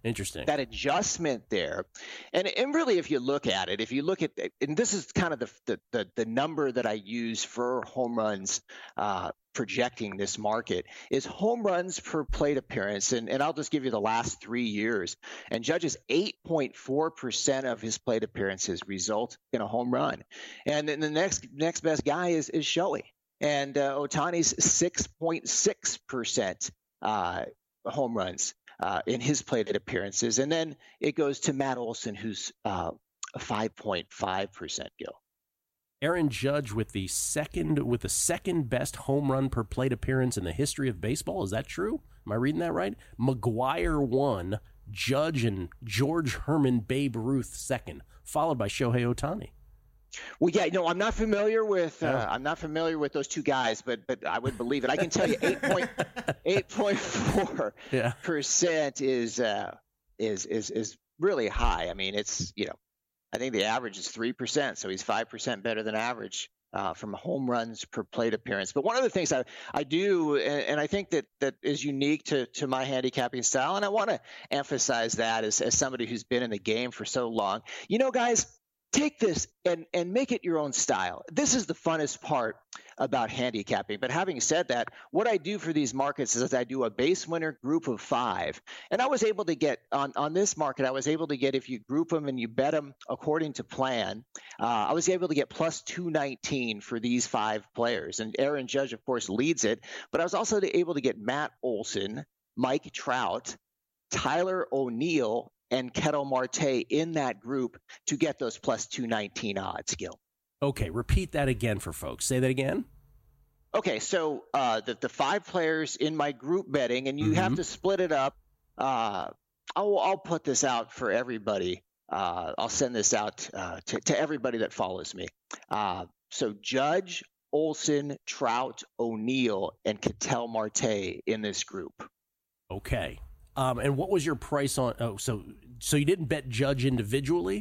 Interesting. That adjustment there. And and really, if you look at it, if you look at, and this is kind of the the the, the number that I use for home runs uh, projecting this market, is home runs per plate appearance. And, and I'll just give you the last three years. And Judge's eight point four percent of his plate appearances result in a home run. And then the next next best guy is, is Shohei. And uh, Ohtani's six point six percent uh, home runs Uh, in his plate appearances. And then it goes to Matt Olson, who's uh, five point five percent, Gil. Aaron Judge with the second with the second best home run per plate appearance in the history of baseball. Is that true? Am I reading that right? McGwire one, Judge and George Herman Babe Ruth second, followed by Shohei Ohtani. Well, yeah, no, I'm not familiar with uh, Yeah. I'm not familiar with those two guys, but but I would believe it. I can tell you eight point eight point four Yeah. percent is uh, is is is really high. I mean, it's you know, I think the average is three percent, so he's five percent better than average uh, from home runs per plate appearance. But one of the things I I do, and, and I think that that is unique to to my handicapping style, and I want to emphasize that as as somebody who's been in the game for so long. You know, guys. Take this and, and make it your own style. This is the funnest part about handicapping. But having said that, what I do for these markets is I do a base winner group of five. And I was able to get on, on this market, I was able to get, if you group them and you bet them according to plan, uh, I was able to get plus two nineteen for these five players. And Aaron Judge, of course, leads it. But I was also able to get Matt Olson, Mike Trout, Tyler O'Neill, and Ketel Marte in that group to get those plus two nineteen odds, Gil. Okay, repeat that again for folks. Say that again. Okay, so uh, the, the five players in my group betting, and you Mm-hmm. have to split it up. Uh, I'll, I'll put this out for everybody. Uh, I'll send this out uh, to, to everybody that follows me. Uh, so Judge, Olson, Trout, O'Neill, and Ketel Marte in this group. Okay. Um, and what was your price on? Oh, so so you didn't bet Judge individually?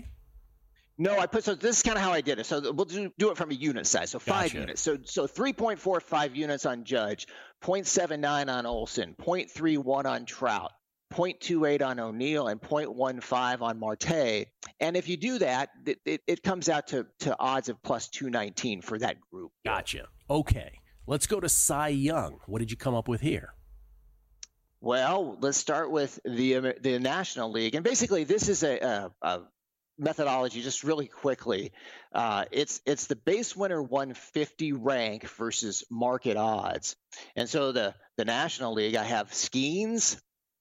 No, I put so this is kind of how I did it. So we'll do, do it from a unit size. So five Gotcha. units. So so three point four five units on Judge, zero point seven nine on Olson, zero point three one on Trout, zero point two eight on O'Neill, and zero point one five on Marte. And if you do that, it, it, it comes out to, to odds of plus two nineteen for that group. Gotcha. Okay. Let's go to Cy Young. What did you come up with here? Well, let's start with the the National League, and basically this is a, a, a methodology. Just really quickly, uh, it's it's the base winner one fifty rank versus market odds, and so the the National League, I have Skeens,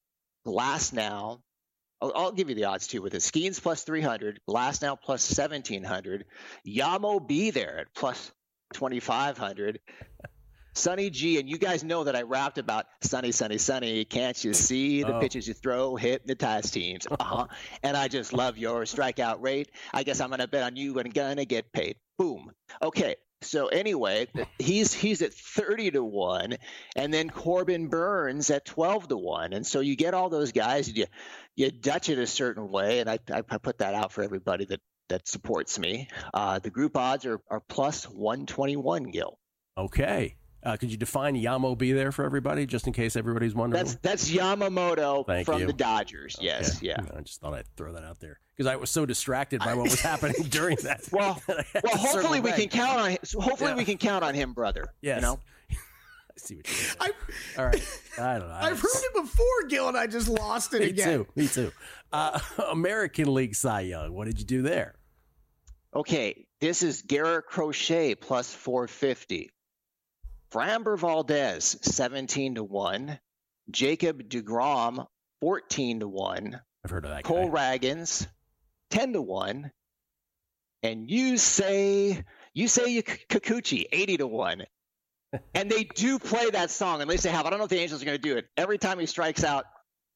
Glasnow. I'll, I'll give you the odds too with it. Skeens plus three hundred, Glasnow plus seventeen hundred, Yamo be there at plus twenty-five hundred. Sonny G, and you guys know that I rapped about Sonny, Sonny, Sonny. Can't you see the Oh. pitches you throw hypnotize teams? Uh-huh. And I just love your strikeout rate. I guess I'm going to bet on you and gonna get paid. Boom. Okay. So anyway, he's he's at thirty to one, and then Corbin Burns at twelve to one. And so you get all those guys, you you Dutch it a certain way, and I I put that out for everybody that that supports me. Uh, the group odds are are plus one twenty-one, Gil. Okay. Uh, could you define Yamo be there for everybody, just in case everybody's wondering? That's that's Yamamoto Thank from you. the Dodgers. Yes, Okay. yeah. I just thought I'd throw that out there because I was so distracted by what was happening during that. Well, that I had well, to circle hopefully we back. can count on him. Hopefully Yeah. we can count on him, brother. Yes. You know? I see what you're doing. All right. I don't know. I've heard it before, Gil, and I just lost it Me again. too. Me too. Uh, American League Cy Young. What did you do there? Okay, this is Garrett Crochet plus four fifty. Framber Valdez seventeen to one. Jacob DeGrom fourteen to one. I've heard of that Cole guy. Raggins ten to one. And you say you say Kikuchi eighty to one. And they do play that song, at least they have. I don't know if the Angels are going to do it. Every time he strikes out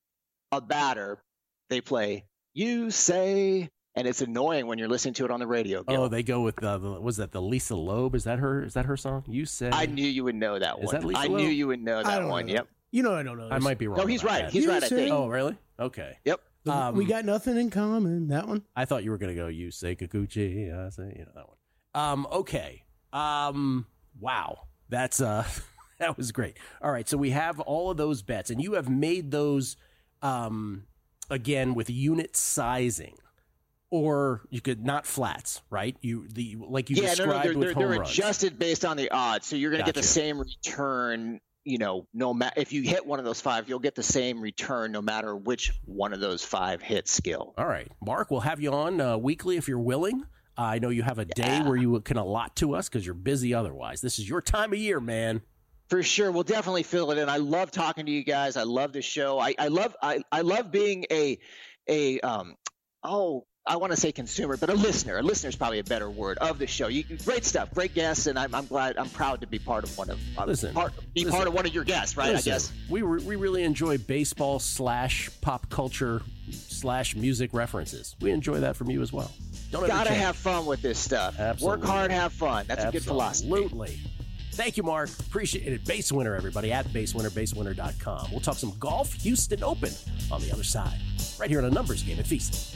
a batter, they play You Say, and it's annoying when you're listening to it on the radio. Gil. Oh, they go with uh, the was that the Lisa Loeb? Is that her? Is that her song? You said. I knew you would know that Is one. that Lisa I Loeb? knew you would know I that don't one. know. Yep. You know I don't know. I this. might be wrong. No, he's about right. that. He's You right. I say- think. Oh, really? Okay. Yep. The- Um, we got nothing in common. That one. I thought you were going to go, you say Kikuchi. I say, you know, that one. Um, okay. Um, wow. That's, uh, that was great. All right. So we have all of those bets, and you have made those, um, again, with unit sizing. Or you could not flats, right? You the like you yeah, described no, no, they're, with they're, home they're runs. adjusted based on the odds, so you're going to Gotcha. get the same return. You know, no matter if you hit one of those five, you'll get the same return no matter which one of those five hit skill. All right, Mark, we'll have you on uh, weekly if you're willing. Uh, I know you have a yeah. day where you can allot to us because you're busy otherwise. This is your time of year, man. For sure, we'll definitely fill it in. I love talking to you guys. I love the show. I, I love I, I love being a a um oh. I want to say consumer, but a listener. A listener is probably a better word of the show. You, great stuff, great guests, and I'm, I'm glad, I'm proud to be part of one of. Uh, listen, part, be listen, part of one of your guests, right? Listen, I guess we re- we really enjoy baseball slash pop culture slash music references. We enjoy that from you as well. Don't gotta have fun with this stuff. Absolutely. Work hard, have fun. That's Absolutely. a good philosophy. Absolutely. Thank you, Mark. Appreciate it. Base Winner, everybody, at base winner base winner dot com. We'll talk some golf, Houston Open on the other side, right here on a numbers game at Feast.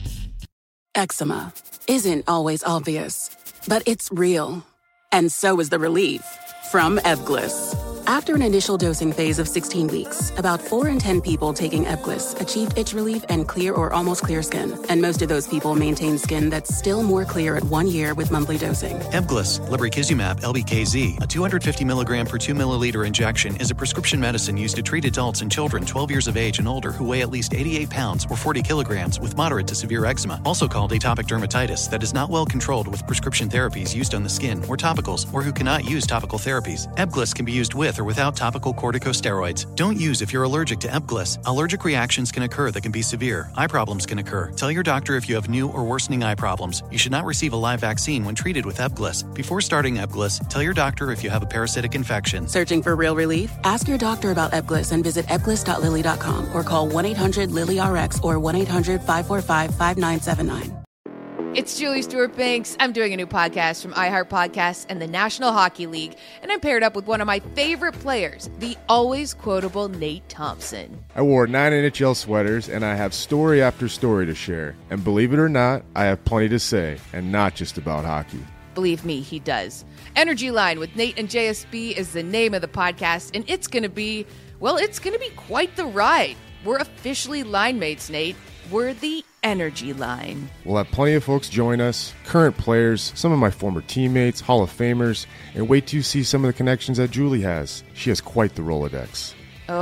Eczema isn't always obvious, but it's real. And so is the relief from Ebglyss. After an initial dosing phase of sixteen weeks, about four in ten people taking Ebglyss achieved itch relief and clear or almost clear skin. And most of those people maintain skin that's still more clear at one year with monthly dosing. Ebglyss, lebrikizumab L B K Z, a two hundred fifty milligram per two milliliter injection, is a prescription medicine used to treat adults and children twelve years of age and older who weigh at least eighty-eight pounds or forty kilograms with moderate to severe eczema, also called atopic dermatitis, that is not well controlled with prescription therapies used on the skin or topicals, or who cannot use topical therapies. Ebglyss can be used with or without topical corticosteroids. Don't use if you're allergic to Ebglyss. Allergic reactions can occur that can be severe. Eye problems can occur. Tell your doctor if you have new or worsening eye problems. You should not receive a live vaccine when treated with Ebglyss. Before starting Ebglyss, tell your doctor if you have a parasitic infection. Searching for real relief? Ask your doctor about Ebglyss and visit ebglyss dot lilly dot com or call one eight hundred lily R X or one eight hundred five four five five nine seven nine. It's Julie Stewart-Banks. I'm doing a new podcast from iHeart Podcasts and the National Hockey League, and I'm paired up with one of my favorite players, the always quotable Nate Thompson. I wore nine N H L sweaters, and I have story after story to share. And believe it or not, I have plenty to say, and not just about hockey. Believe me, he does. Energy Line with Nate and J S B is the name of the podcast, and it's going to be, well, it's going to be quite the ride. We're officially line mates, Nate. We're the Energy Line. We'll have plenty of folks join us, current players, some of my former teammates, Hall of Famers, and wait till you see some of the connections that Julie has. She has quite the Rolodex.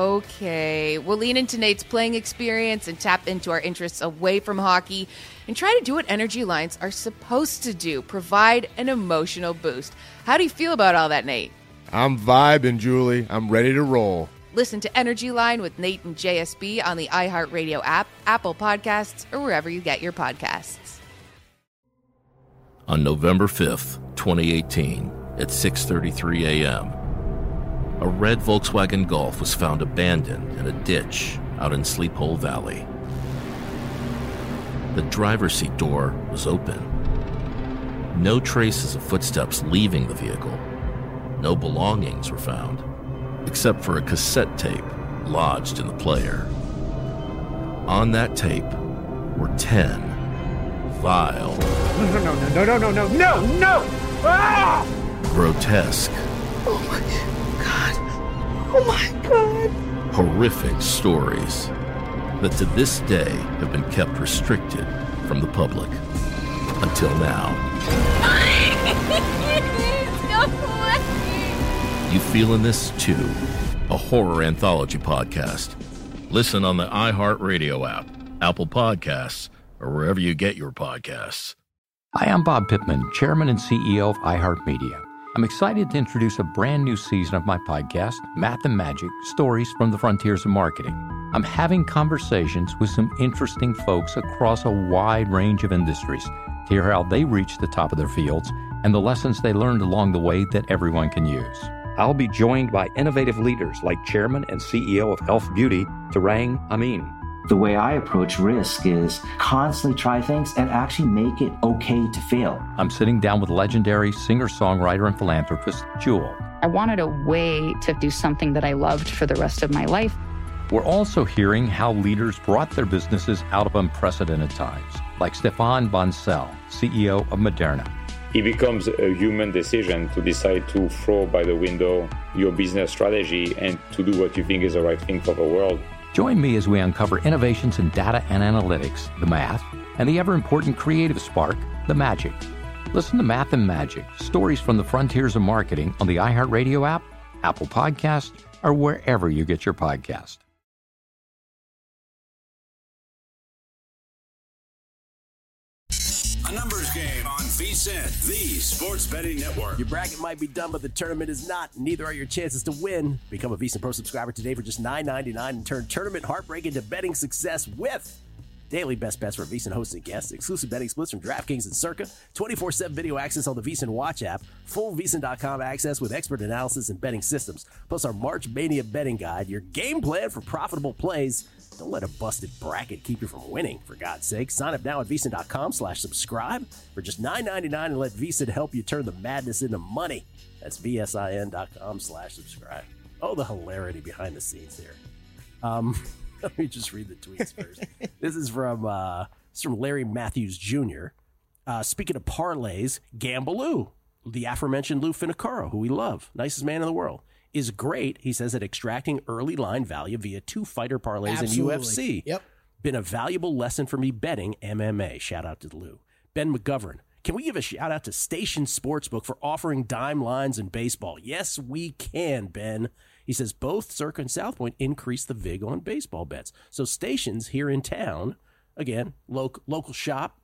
Okay, we'll lean into Nate's playing experience and tap into our interests away from hockey and try to do what Energy Lines are supposed to do, provide an emotional boost. How do you feel about all that, Nate? I'm vibing, Julie. I'm ready to roll. Listen to Energy Line with Nate and J S B on the iHeartRadio app, Apple Podcasts, or wherever you get your podcasts. On November fifth, twenty eighteen, at six thirty-three a.m., a red Volkswagen Golf was found abandoned in a ditch out in Sleep Hole Valley. The driver's seat door was open. No traces of footsteps leaving the vehicle. No belongings were found, except for a cassette tape lodged in the player. On that tape were ten vile, No, no, no, no, no, no, no, no, no! Ah! grotesque, Oh my God. Oh my God. horrific stories that to this day have been kept restricted from the public until now. You feeling this too? A horror anthology podcast. Listen on the iHeartRadio app, Apple Podcasts, or wherever you get your podcasts. Hi, I'm Bob Pittman, Chairman and C E O of iHeartMedia. I'm excited to introduce a brand new season of my podcast, Math and Magic, Stories from the Frontiers of Marketing. I'm having conversations with some interesting folks across a wide range of industries to hear how they reach the top of their fields and the lessons they learned along the way that everyone can use. I'll be joined by innovative leaders like Chairman and C E O of Health Beauty, Tarang Amin. The way I approach risk is constantly try things and actually make it okay to fail. I'm sitting down with legendary singer-songwriter and philanthropist Jewel. I wanted a way to do something that I loved for the rest of my life. We're also hearing how leaders brought their businesses out of unprecedented times, like Stefan Bancel, C E O of Moderna. It becomes a human decision to decide to throw by the window your business strategy and to do what you think is the right thing for the world. Join me as we uncover innovations in data and analytics, the math, and the ever-important creative spark, the magic. Listen to Math and Magic, stories from the frontiers of marketing on the iHeartRadio app, Apple Podcast, or wherever you get your podcast. A numbers game on VSiN, the sports betting network. Your bracket might be done, but the tournament is not. Neither are your chances to win. Become a VSiN Pro subscriber today for just nine ninety-nine and turn tournament heartbreak into betting success with daily best bets for VSiN hosts and guests, exclusive betting splits from DraftKings and Circa, twenty-four seven video access on the VSiN Watch app, full V S I N dot com access with expert analysis and betting systems, plus our March Mania betting guide, your game plan for profitable plays. Don't let a busted bracket keep you from winning, for God's sake. Sign up now at V S I N dot com slash subscribe for just nine ninety-nine and let VSiN help you turn the madness into money. That's V S I N dot com slash subscribe. Oh, the hilarity behind the scenes here. Um, let me just read the tweets first. This is from uh, this is from Larry Matthews Junior Uh, speaking of parlays, Gambaloo, the aforementioned Lou Finicaro, who we love, nicest man in the world, is great, he says, at extracting early line value via two fighter parlays Absolutely. in U F C. Yep. Been a valuable lesson for me betting M M A. Shout out to Lou. Ben McGovern. Can we give a shout out to Station Sportsbook for offering dime lines in baseball? Yes, we can, Ben. He says both Circa and South Point increase the vig on baseball bets. So Stations here in town, again, local local shop.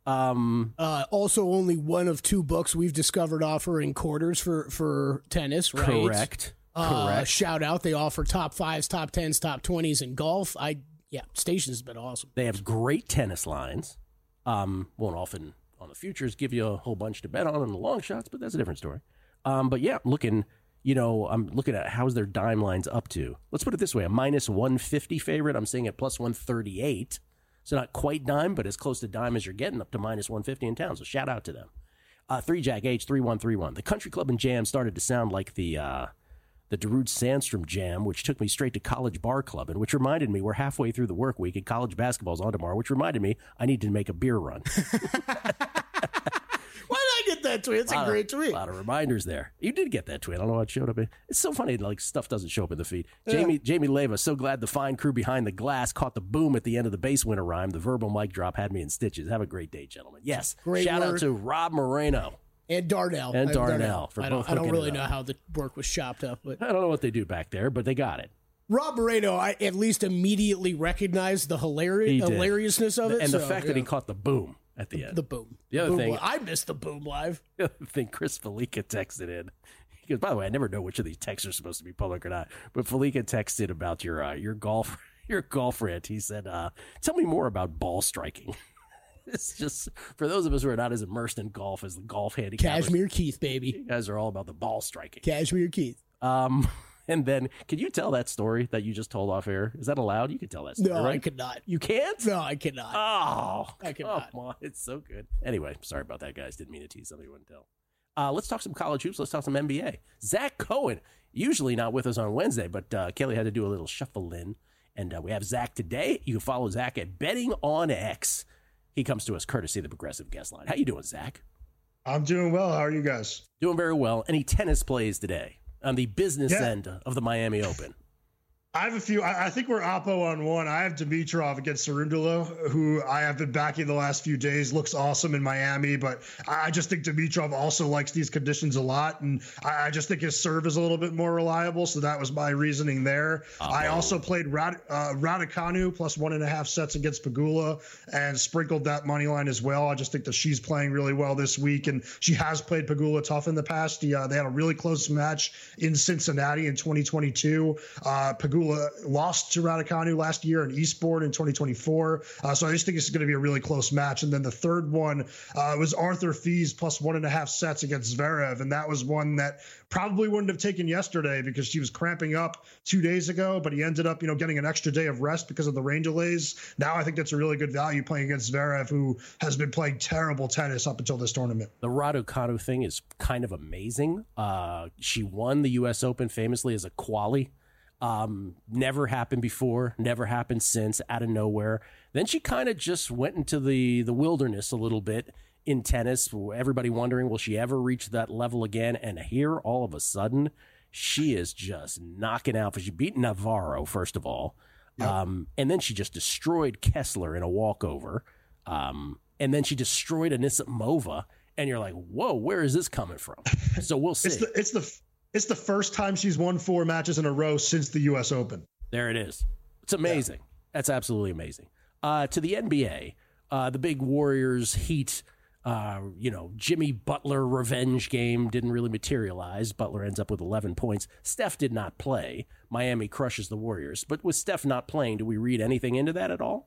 Um, uh, also, only one of two books we've discovered offering quarters for, for tennis, right? Correct. Uh, Correct. Shout out. They offer top fives, top tens, top twenties in golf. I Yeah, Stations has been awesome. They have great tennis lines. Um, won't often on the futures give you a whole bunch to bet on in the long shots, but that's a different story. Um, but yeah, looking, you know, I'm looking at how's their dime lines up to. Let's put it this way: a minus one fifty favorite. I'm seeing at plus one thirty-eight. So not quite dime, but as close to dime as you're getting, up to minus one fifty in town. So shout out to them. Uh, three Jack H three one three one. The Country Club and Jam started to sound like the uh, the Darude Sandstrom Jam, which took me straight to College Bar Club, and which reminded me we're halfway through the work week and college basketball's on tomorrow, which reminded me I need to make a beer run. Why did I get that tweet? It's a, a great of, tweet. A lot of reminders there. You did get that tweet. I don't know how it showed up. It's so funny, like stuff doesn't show up in the feed. Yeah. Jamie Jamie Leva, so glad the fine crew behind the glass caught the boom at the end of the base winner rhyme. The verbal mic drop had me in stitches. Have a great day, gentlemen. Yes. Great Shout word. out to Rob Moreno. And Darnell. And Darnell. Darnell. For I don't, both I don't really know how the work was chopped up. But I don't know what they do back there, but they got it. Rob Moreno, I at least immediately recognized the hilari- hilariousness of it. And so, the fact yeah. that he caught the boom at the end. The boom. The other boom thing. Li- I missed the boom live. The other thing Chris Felica texted in. He goes, by the way, I never know which of these texts are supposed to be public or not. But Felica texted about your uh, your golf your golf rant. He said, uh, tell me more about ball striking. It's just, for those of us who are not as immersed in golf as the golf handicappers. Cashmere Keith, baby. You guys are all about the ball striking. Cashmere Keith. Um, and then, can you tell that story that you just told off air? Is that allowed? You can tell that story, No, right? I could not. You can't? No, I cannot. Oh, I cannot. Come on. It's so good. Anyway, sorry about that, guys. Didn't mean to tease something you wouldn't tell. Uh, let's talk some college hoops. Let's talk some N B A. Zach Cohen, usually not with us on Wednesday, but uh, Kelly had to do a little shuffle in. And uh, we have Zach today. You can follow Zach at Betting on X. He comes to us courtesy of the Progressive Guest Line. How you doing, Zach? I'm doing well. How are you guys? Doing very well. Any tennis plays today on the business yeah. end of the Miami Open? I have a few. I, I think we're oppo on one. I have Dimitrov against Cerundolo, who I have been backing the last few days. Looks awesome in Miami, but I just think Dimitrov also likes these conditions a lot, and I, I just think his serve is a little bit more reliable. So that was my reasoning there. Uh-oh. I also played Rad, uh, Raducanu plus one and a half sets against Pegula and sprinkled that money line as well. I just think that she's playing really well this week, and she has played Pegula tough in the past. The, uh, they had a really close match in Cincinnati in twenty twenty-two. Uh, Pegula lost to Raducanu last year in Eastbourne in twenty twenty-four. Uh, so I just think it's going to be a really close match. And then the third one uh, was Arthur Fees plus one and a half sets against Zverev. And that was one that probably wouldn't have taken yesterday because she was cramping up two days ago, but he ended up, you know, getting an extra day of rest because of the rain delays. Now I think that's a really good value playing against Zverev, who has been playing terrible tennis up until this tournament. The Raducanu thing is kind of amazing. Uh, she won the U S Open famously as a quali. Um, never happened before, never happened since, out of nowhere. Then she kind of just went into the, the wilderness a little bit in tennis. Everybody wondering, will she ever reach that level again? And here, all of a sudden, she is just knocking out. She beat Navarro, first of all. Yep. Um, and then she just destroyed Kessler in a walkover. Um, and then she destroyed Anisimova. And you're like, whoa, where is this coming from? So we'll see. It's the, it's the it's the first time she's won four matches in a row since the U S Open. There it is. It's amazing. Yeah. That's absolutely amazing. Uh, to the N B A, uh, the big Warriors Heat, uh, you know, Jimmy Butler revenge game didn't really materialize. Butler ends up with eleven points. Steph did not play. Miami crushes the Warriors. But with Steph not playing, do we read anything into that at all?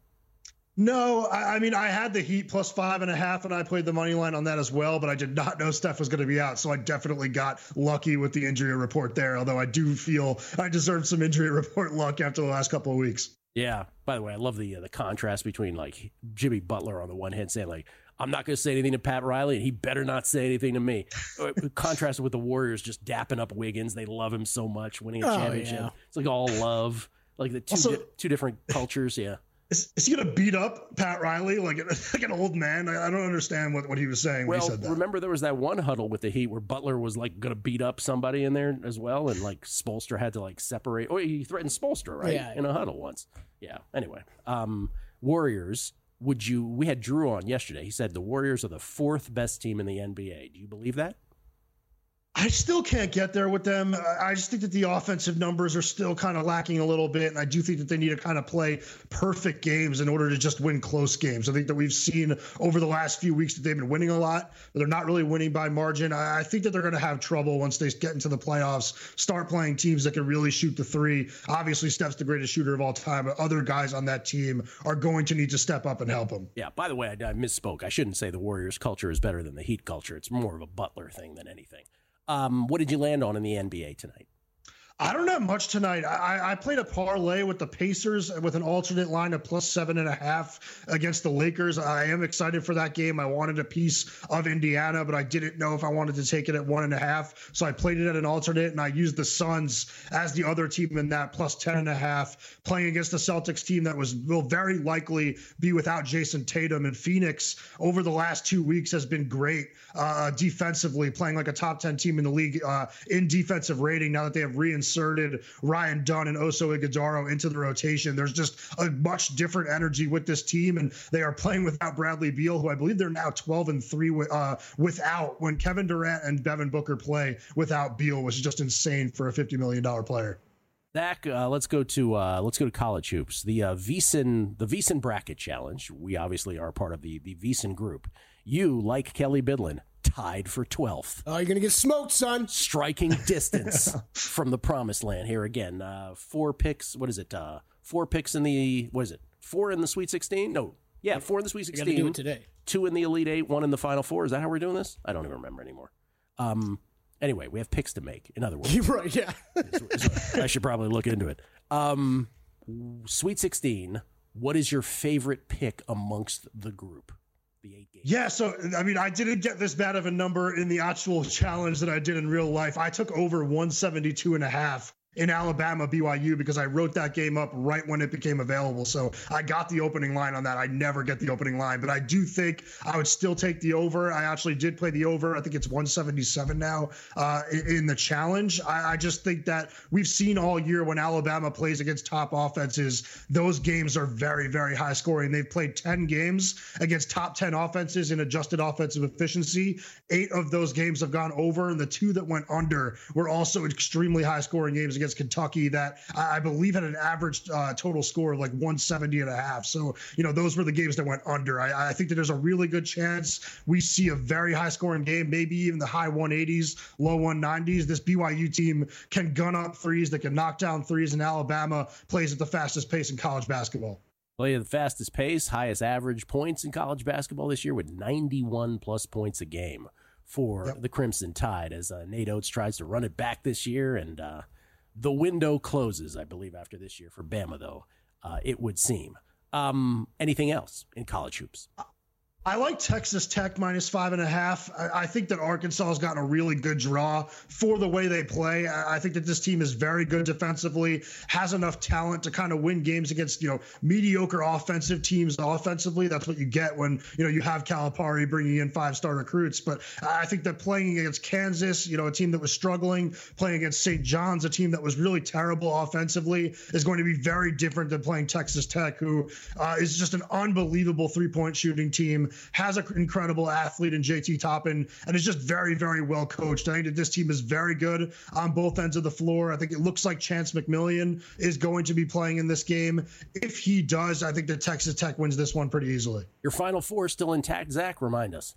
No, I, I mean, I had the Heat plus five and a half, and I played the money line on that as well, but I did not know Steph was going to be out, so I definitely got lucky with the injury report there, although I do feel I deserved some injury report luck after the last couple of weeks. Yeah. By the way, I love the uh, the contrast between, like, Jimmy Butler on the one hand saying, like, I'm not going to say anything to Pat Riley, and he better not say anything to me. Contrasted with the Warriors just dapping up Wiggins. They love him so much, winning a oh, championship. Yeah. It's like all love, like the two, also, di- two different cultures, yeah. Is, is he going to beat up Pat Riley like, like an old man? I, I don't understand what, what he was saying when well, he said that. Remember there was that one huddle with the Heat where Butler was like going to beat up somebody in there as well, and like Spoelstra had to like separate. Oh, he threatened Spoelstra, right? Yeah. In a huddle once. Yeah. Anyway, um, Warriors. Would you? We had Drew on yesterday. He said the Warriors are the fourth best team in the N B A. Do you believe that? I still can't get there with them. I just think that the offensive numbers are still kind of lacking a little bit. And I do think that they need to kind of play perfect games in order to just win close games. I think that we've seen over the last few weeks that they've been winning a lot, but they're not really winning by margin. I think that they're going to have trouble once they get into the playoffs, start playing teams that can really shoot the three. Obviously, Steph's the greatest shooter of all time, but other guys on that team are going to need to step up and help him. Yeah, by the way, I, I misspoke. I shouldn't say the Warriors culture is better than the Heat culture. It's more of a Butler thing than anything. Um, what did you land on in the N B A tonight? I don't have much tonight. I, I played a parlay with the Pacers with an alternate line of plus seven and a half against the Lakers. I am excited for that game. I wanted a piece of Indiana, but I didn't know if I wanted to take it at one and a half. So I played it at an alternate, and I used the Suns as the other team in that plus ten and a half, playing against the Celtics team that was will very likely be without Jason Tatum. And Phoenix over the last two weeks has been great uh, defensively, playing like a top ten team in the league uh, in defensive rating now that they have reinstated inserted Ryan Dunn and Oso Ighodaro into the rotation. There's just a much different energy with this team, and they are playing without Bradley Beal, who I believe they're now twelve and three uh, without. When Kevin Durant and Devin Booker play without Beal, was just insane for a fifty million dollars player. Zach, uh, let's go to uh, let's go to college hoops. The uh, VEASAN the VEASAN bracket challenge. We obviously are part of the the VEASAN group. You, like Kelly Bidlin, tied for twelfth. Oh, you're going to get smoked, son. Striking distance from the promised land here again. Uh, four picks. What is it? Uh, four picks in the, what is it? Four in the Sweet sixteen? No. Yeah, four in the Sweet sixteen. You got to do it today. Two in the Elite Eight, one in the Final Four. Is that how we're doing this? I don't even remember anymore. Um. Anyway, we have picks to make. In other words. You're right, yeah. I should probably look into it. Um, Sweet sixteen, what is your favorite pick amongst the group? The eight games. Yeah, so, I mean, I didn't get this bad of a number in the actual challenge that I did in real life. I took over one seventy-two and a half in Alabama B Y U because I wrote that game up right when it became available. So I got the opening line on that. I never get the opening line, but I do think I would still take the over. I actually did play the over. I think it's one seventy-seven now uh, in the challenge. I, I just think that we've seen all year when Alabama plays against top offenses, those games are very, very high scoring. They've played ten games against top ten offenses in adjusted offensive efficiency. Eight of those games have gone over, and the two that went under were also extremely high scoring games against Kentucky that I believe had an average uh, total score of like one seventy and a half. So, you know, those were the games that went under. I, I think that there's a really good chance we see a very high scoring game, maybe even the high one eighties, low one nineties. This B Y U team can gun up threes, they can knock down threes, and Alabama plays at the fastest pace in college basketball. Play at the fastest pace, highest average points in college basketball this year with ninety-one plus points a game for yep. the Crimson Tide as uh, Nate Oates tries to run it back this year, and uh, the window closes, I believe, after this year for Bama, though, uh, it would seem. Um, anything else in college hoops? I like Texas Tech minus five and a half. I, I think that Arkansas has gotten a really good draw for the way they play. I, I think that this team is very good defensively, has enough talent to kind of win games against, you know, mediocre offensive teams offensively. That's what you get when, you know, you have Calipari bringing in five-star recruits. But I think that playing against Kansas, you know, a team that was struggling, playing against Saint John's, a team that was really terrible offensively, is going to be very different than playing Texas Tech, who uh, is just an unbelievable three-point shooting team, has an incredible athlete in J T Toppin, and is just very, very well coached. I think that this team is very good on both ends of the floor. I think it looks like Chance McMillian is going to be playing in this game. If he does, I think that Texas Tech wins this one pretty easily. Your Final Four is still intact, Zach? Remind us.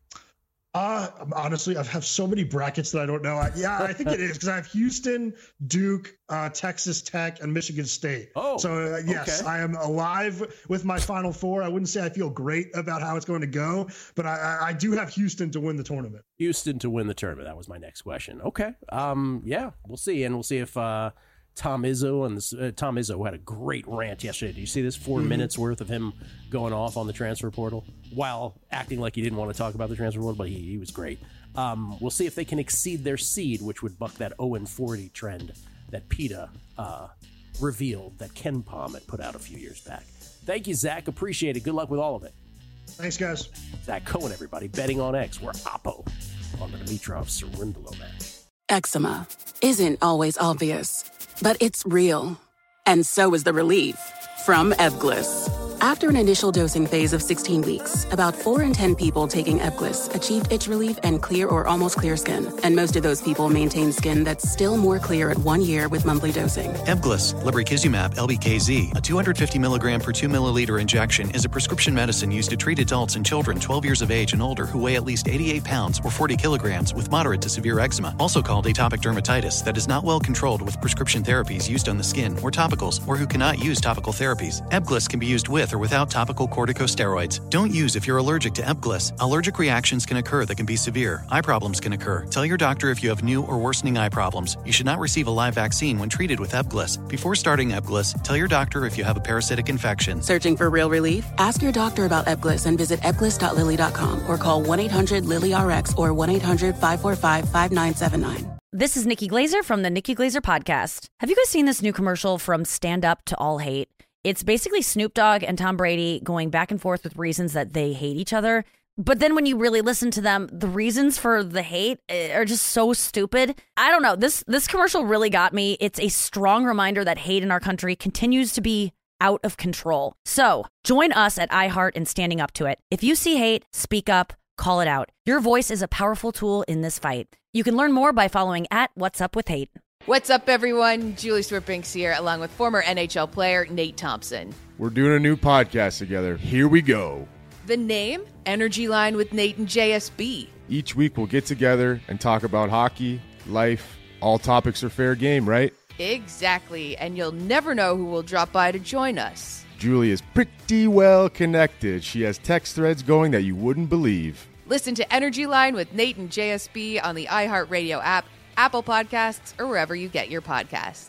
Uh, honestly, I have so many brackets that I don't know. I, yeah, I think it is because I have Houston, Duke, uh, Texas Tech, and Michigan State. Oh, so uh, yes, okay. I am alive with my Final Four. I wouldn't say I feel great about how it's going to go, but I, I do have Houston to win the tournament. Houston to win the tournament. That was my next question. Okay. Um. Yeah, we'll see, and we'll see if uh, Tom Izzo and this, uh, Tom Izzo had a great rant yesterday. Did you see this? Four mm-hmm. minutes worth of him going off on the transfer portal while acting like he didn't want to talk about the transfer portal, but he, he was great. Um, we'll see if they can exceed their seed, which would buck that oh and forty trend that PETA uh, revealed that Ken Palm had put out a few years back. Thank you, Zach. Appreciate it. Good luck with all of it. Thanks, guys. Zach Cohen, everybody. Betting on X. We're Oppo on the Dimitrov Cerundolo match. Eczema isn't always obvious, but it's real. And so is the relief from Ebglyss. After an initial dosing phase of sixteen weeks, about four in ten people taking Ebglyss achieved itch relief and clear or almost clear skin. And most of those people maintain skin that's still more clear at one year with monthly dosing. Ebglyss, lebrikizumab L B K Z, a two hundred fifty milligram per two milliliter injection, is a prescription medicine used to treat adults and children twelve years of age and older who weigh at least eighty-eight pounds or forty kilograms with moderate to severe eczema, also called atopic dermatitis, that is not well controlled with prescription therapies used on the skin or topicals, or who cannot use topical therapies. Ebglyss can be used with or without topical corticosteroids. Don't use if you're allergic to Ebglyss. Allergic reactions can occur that can be severe. Eye problems can occur. Tell your doctor if you have new or worsening eye problems. You should not receive a live vaccine when treated with Ebglyss. Before starting Ebglyss, tell your doctor if you have a parasitic infection. Searching for real relief? Ask your doctor about Ebglyss and visit ebglyss dot lilly dot com or call one eight hundred lily R X or one eight hundred five four five five nine seven nine. This is Nikki Glazer from the Nikki Glazer Podcast. Have you guys seen this new commercial from Stand Up to All Hate? It's basically Snoop Dogg and Tom Brady going back and forth with reasons that they hate each other. But then when you really listen to them, the reasons for the hate are just so stupid. I don't know. This this commercial really got me. It's a strong reminder that hate in our country continues to be out of control. So join us at iHeart in standing up to it. If you see hate, speak up, call it out. Your voice is a powerful tool in this fight. You can learn more by following at What's Up With Hate. What's up, everyone? Julie Stewart-Binks here, along with former N H L player Nate Thompson. We're doing a new podcast together. Here we go. The name? Energy Line with Nate and J S B. Each week we'll get together and talk about hockey, life. All topics are fair game, right? Exactly, and you'll never know who will drop by to join us. Julie is pretty well connected. She has text threads going that you wouldn't believe. Listen to Energy Line with Nate and J S B on the iHeartRadio app, Apple Podcasts, or wherever you get your podcasts.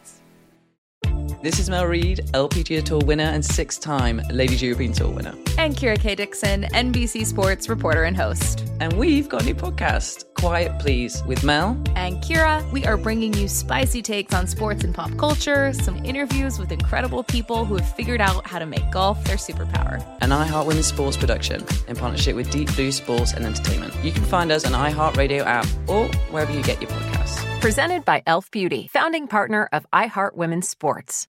This is Mel Reid, L P G A Tour winner and six-time Ladies European Tour winner. And Kira K. Dixon, N B C Sports reporter and host. And we've got a new podcast, Quiet Please, with Mel. And Kira. We are bringing you spicy takes on sports and pop culture, some interviews with incredible people who have figured out how to make golf their superpower. An iHeart Women's Sports production in partnership with Deep Blue Sports and Entertainment. You can find us on iHeartRadio app or wherever you get your podcasts. Presented by Elf Beauty, founding partner of iHeart Women's Sports.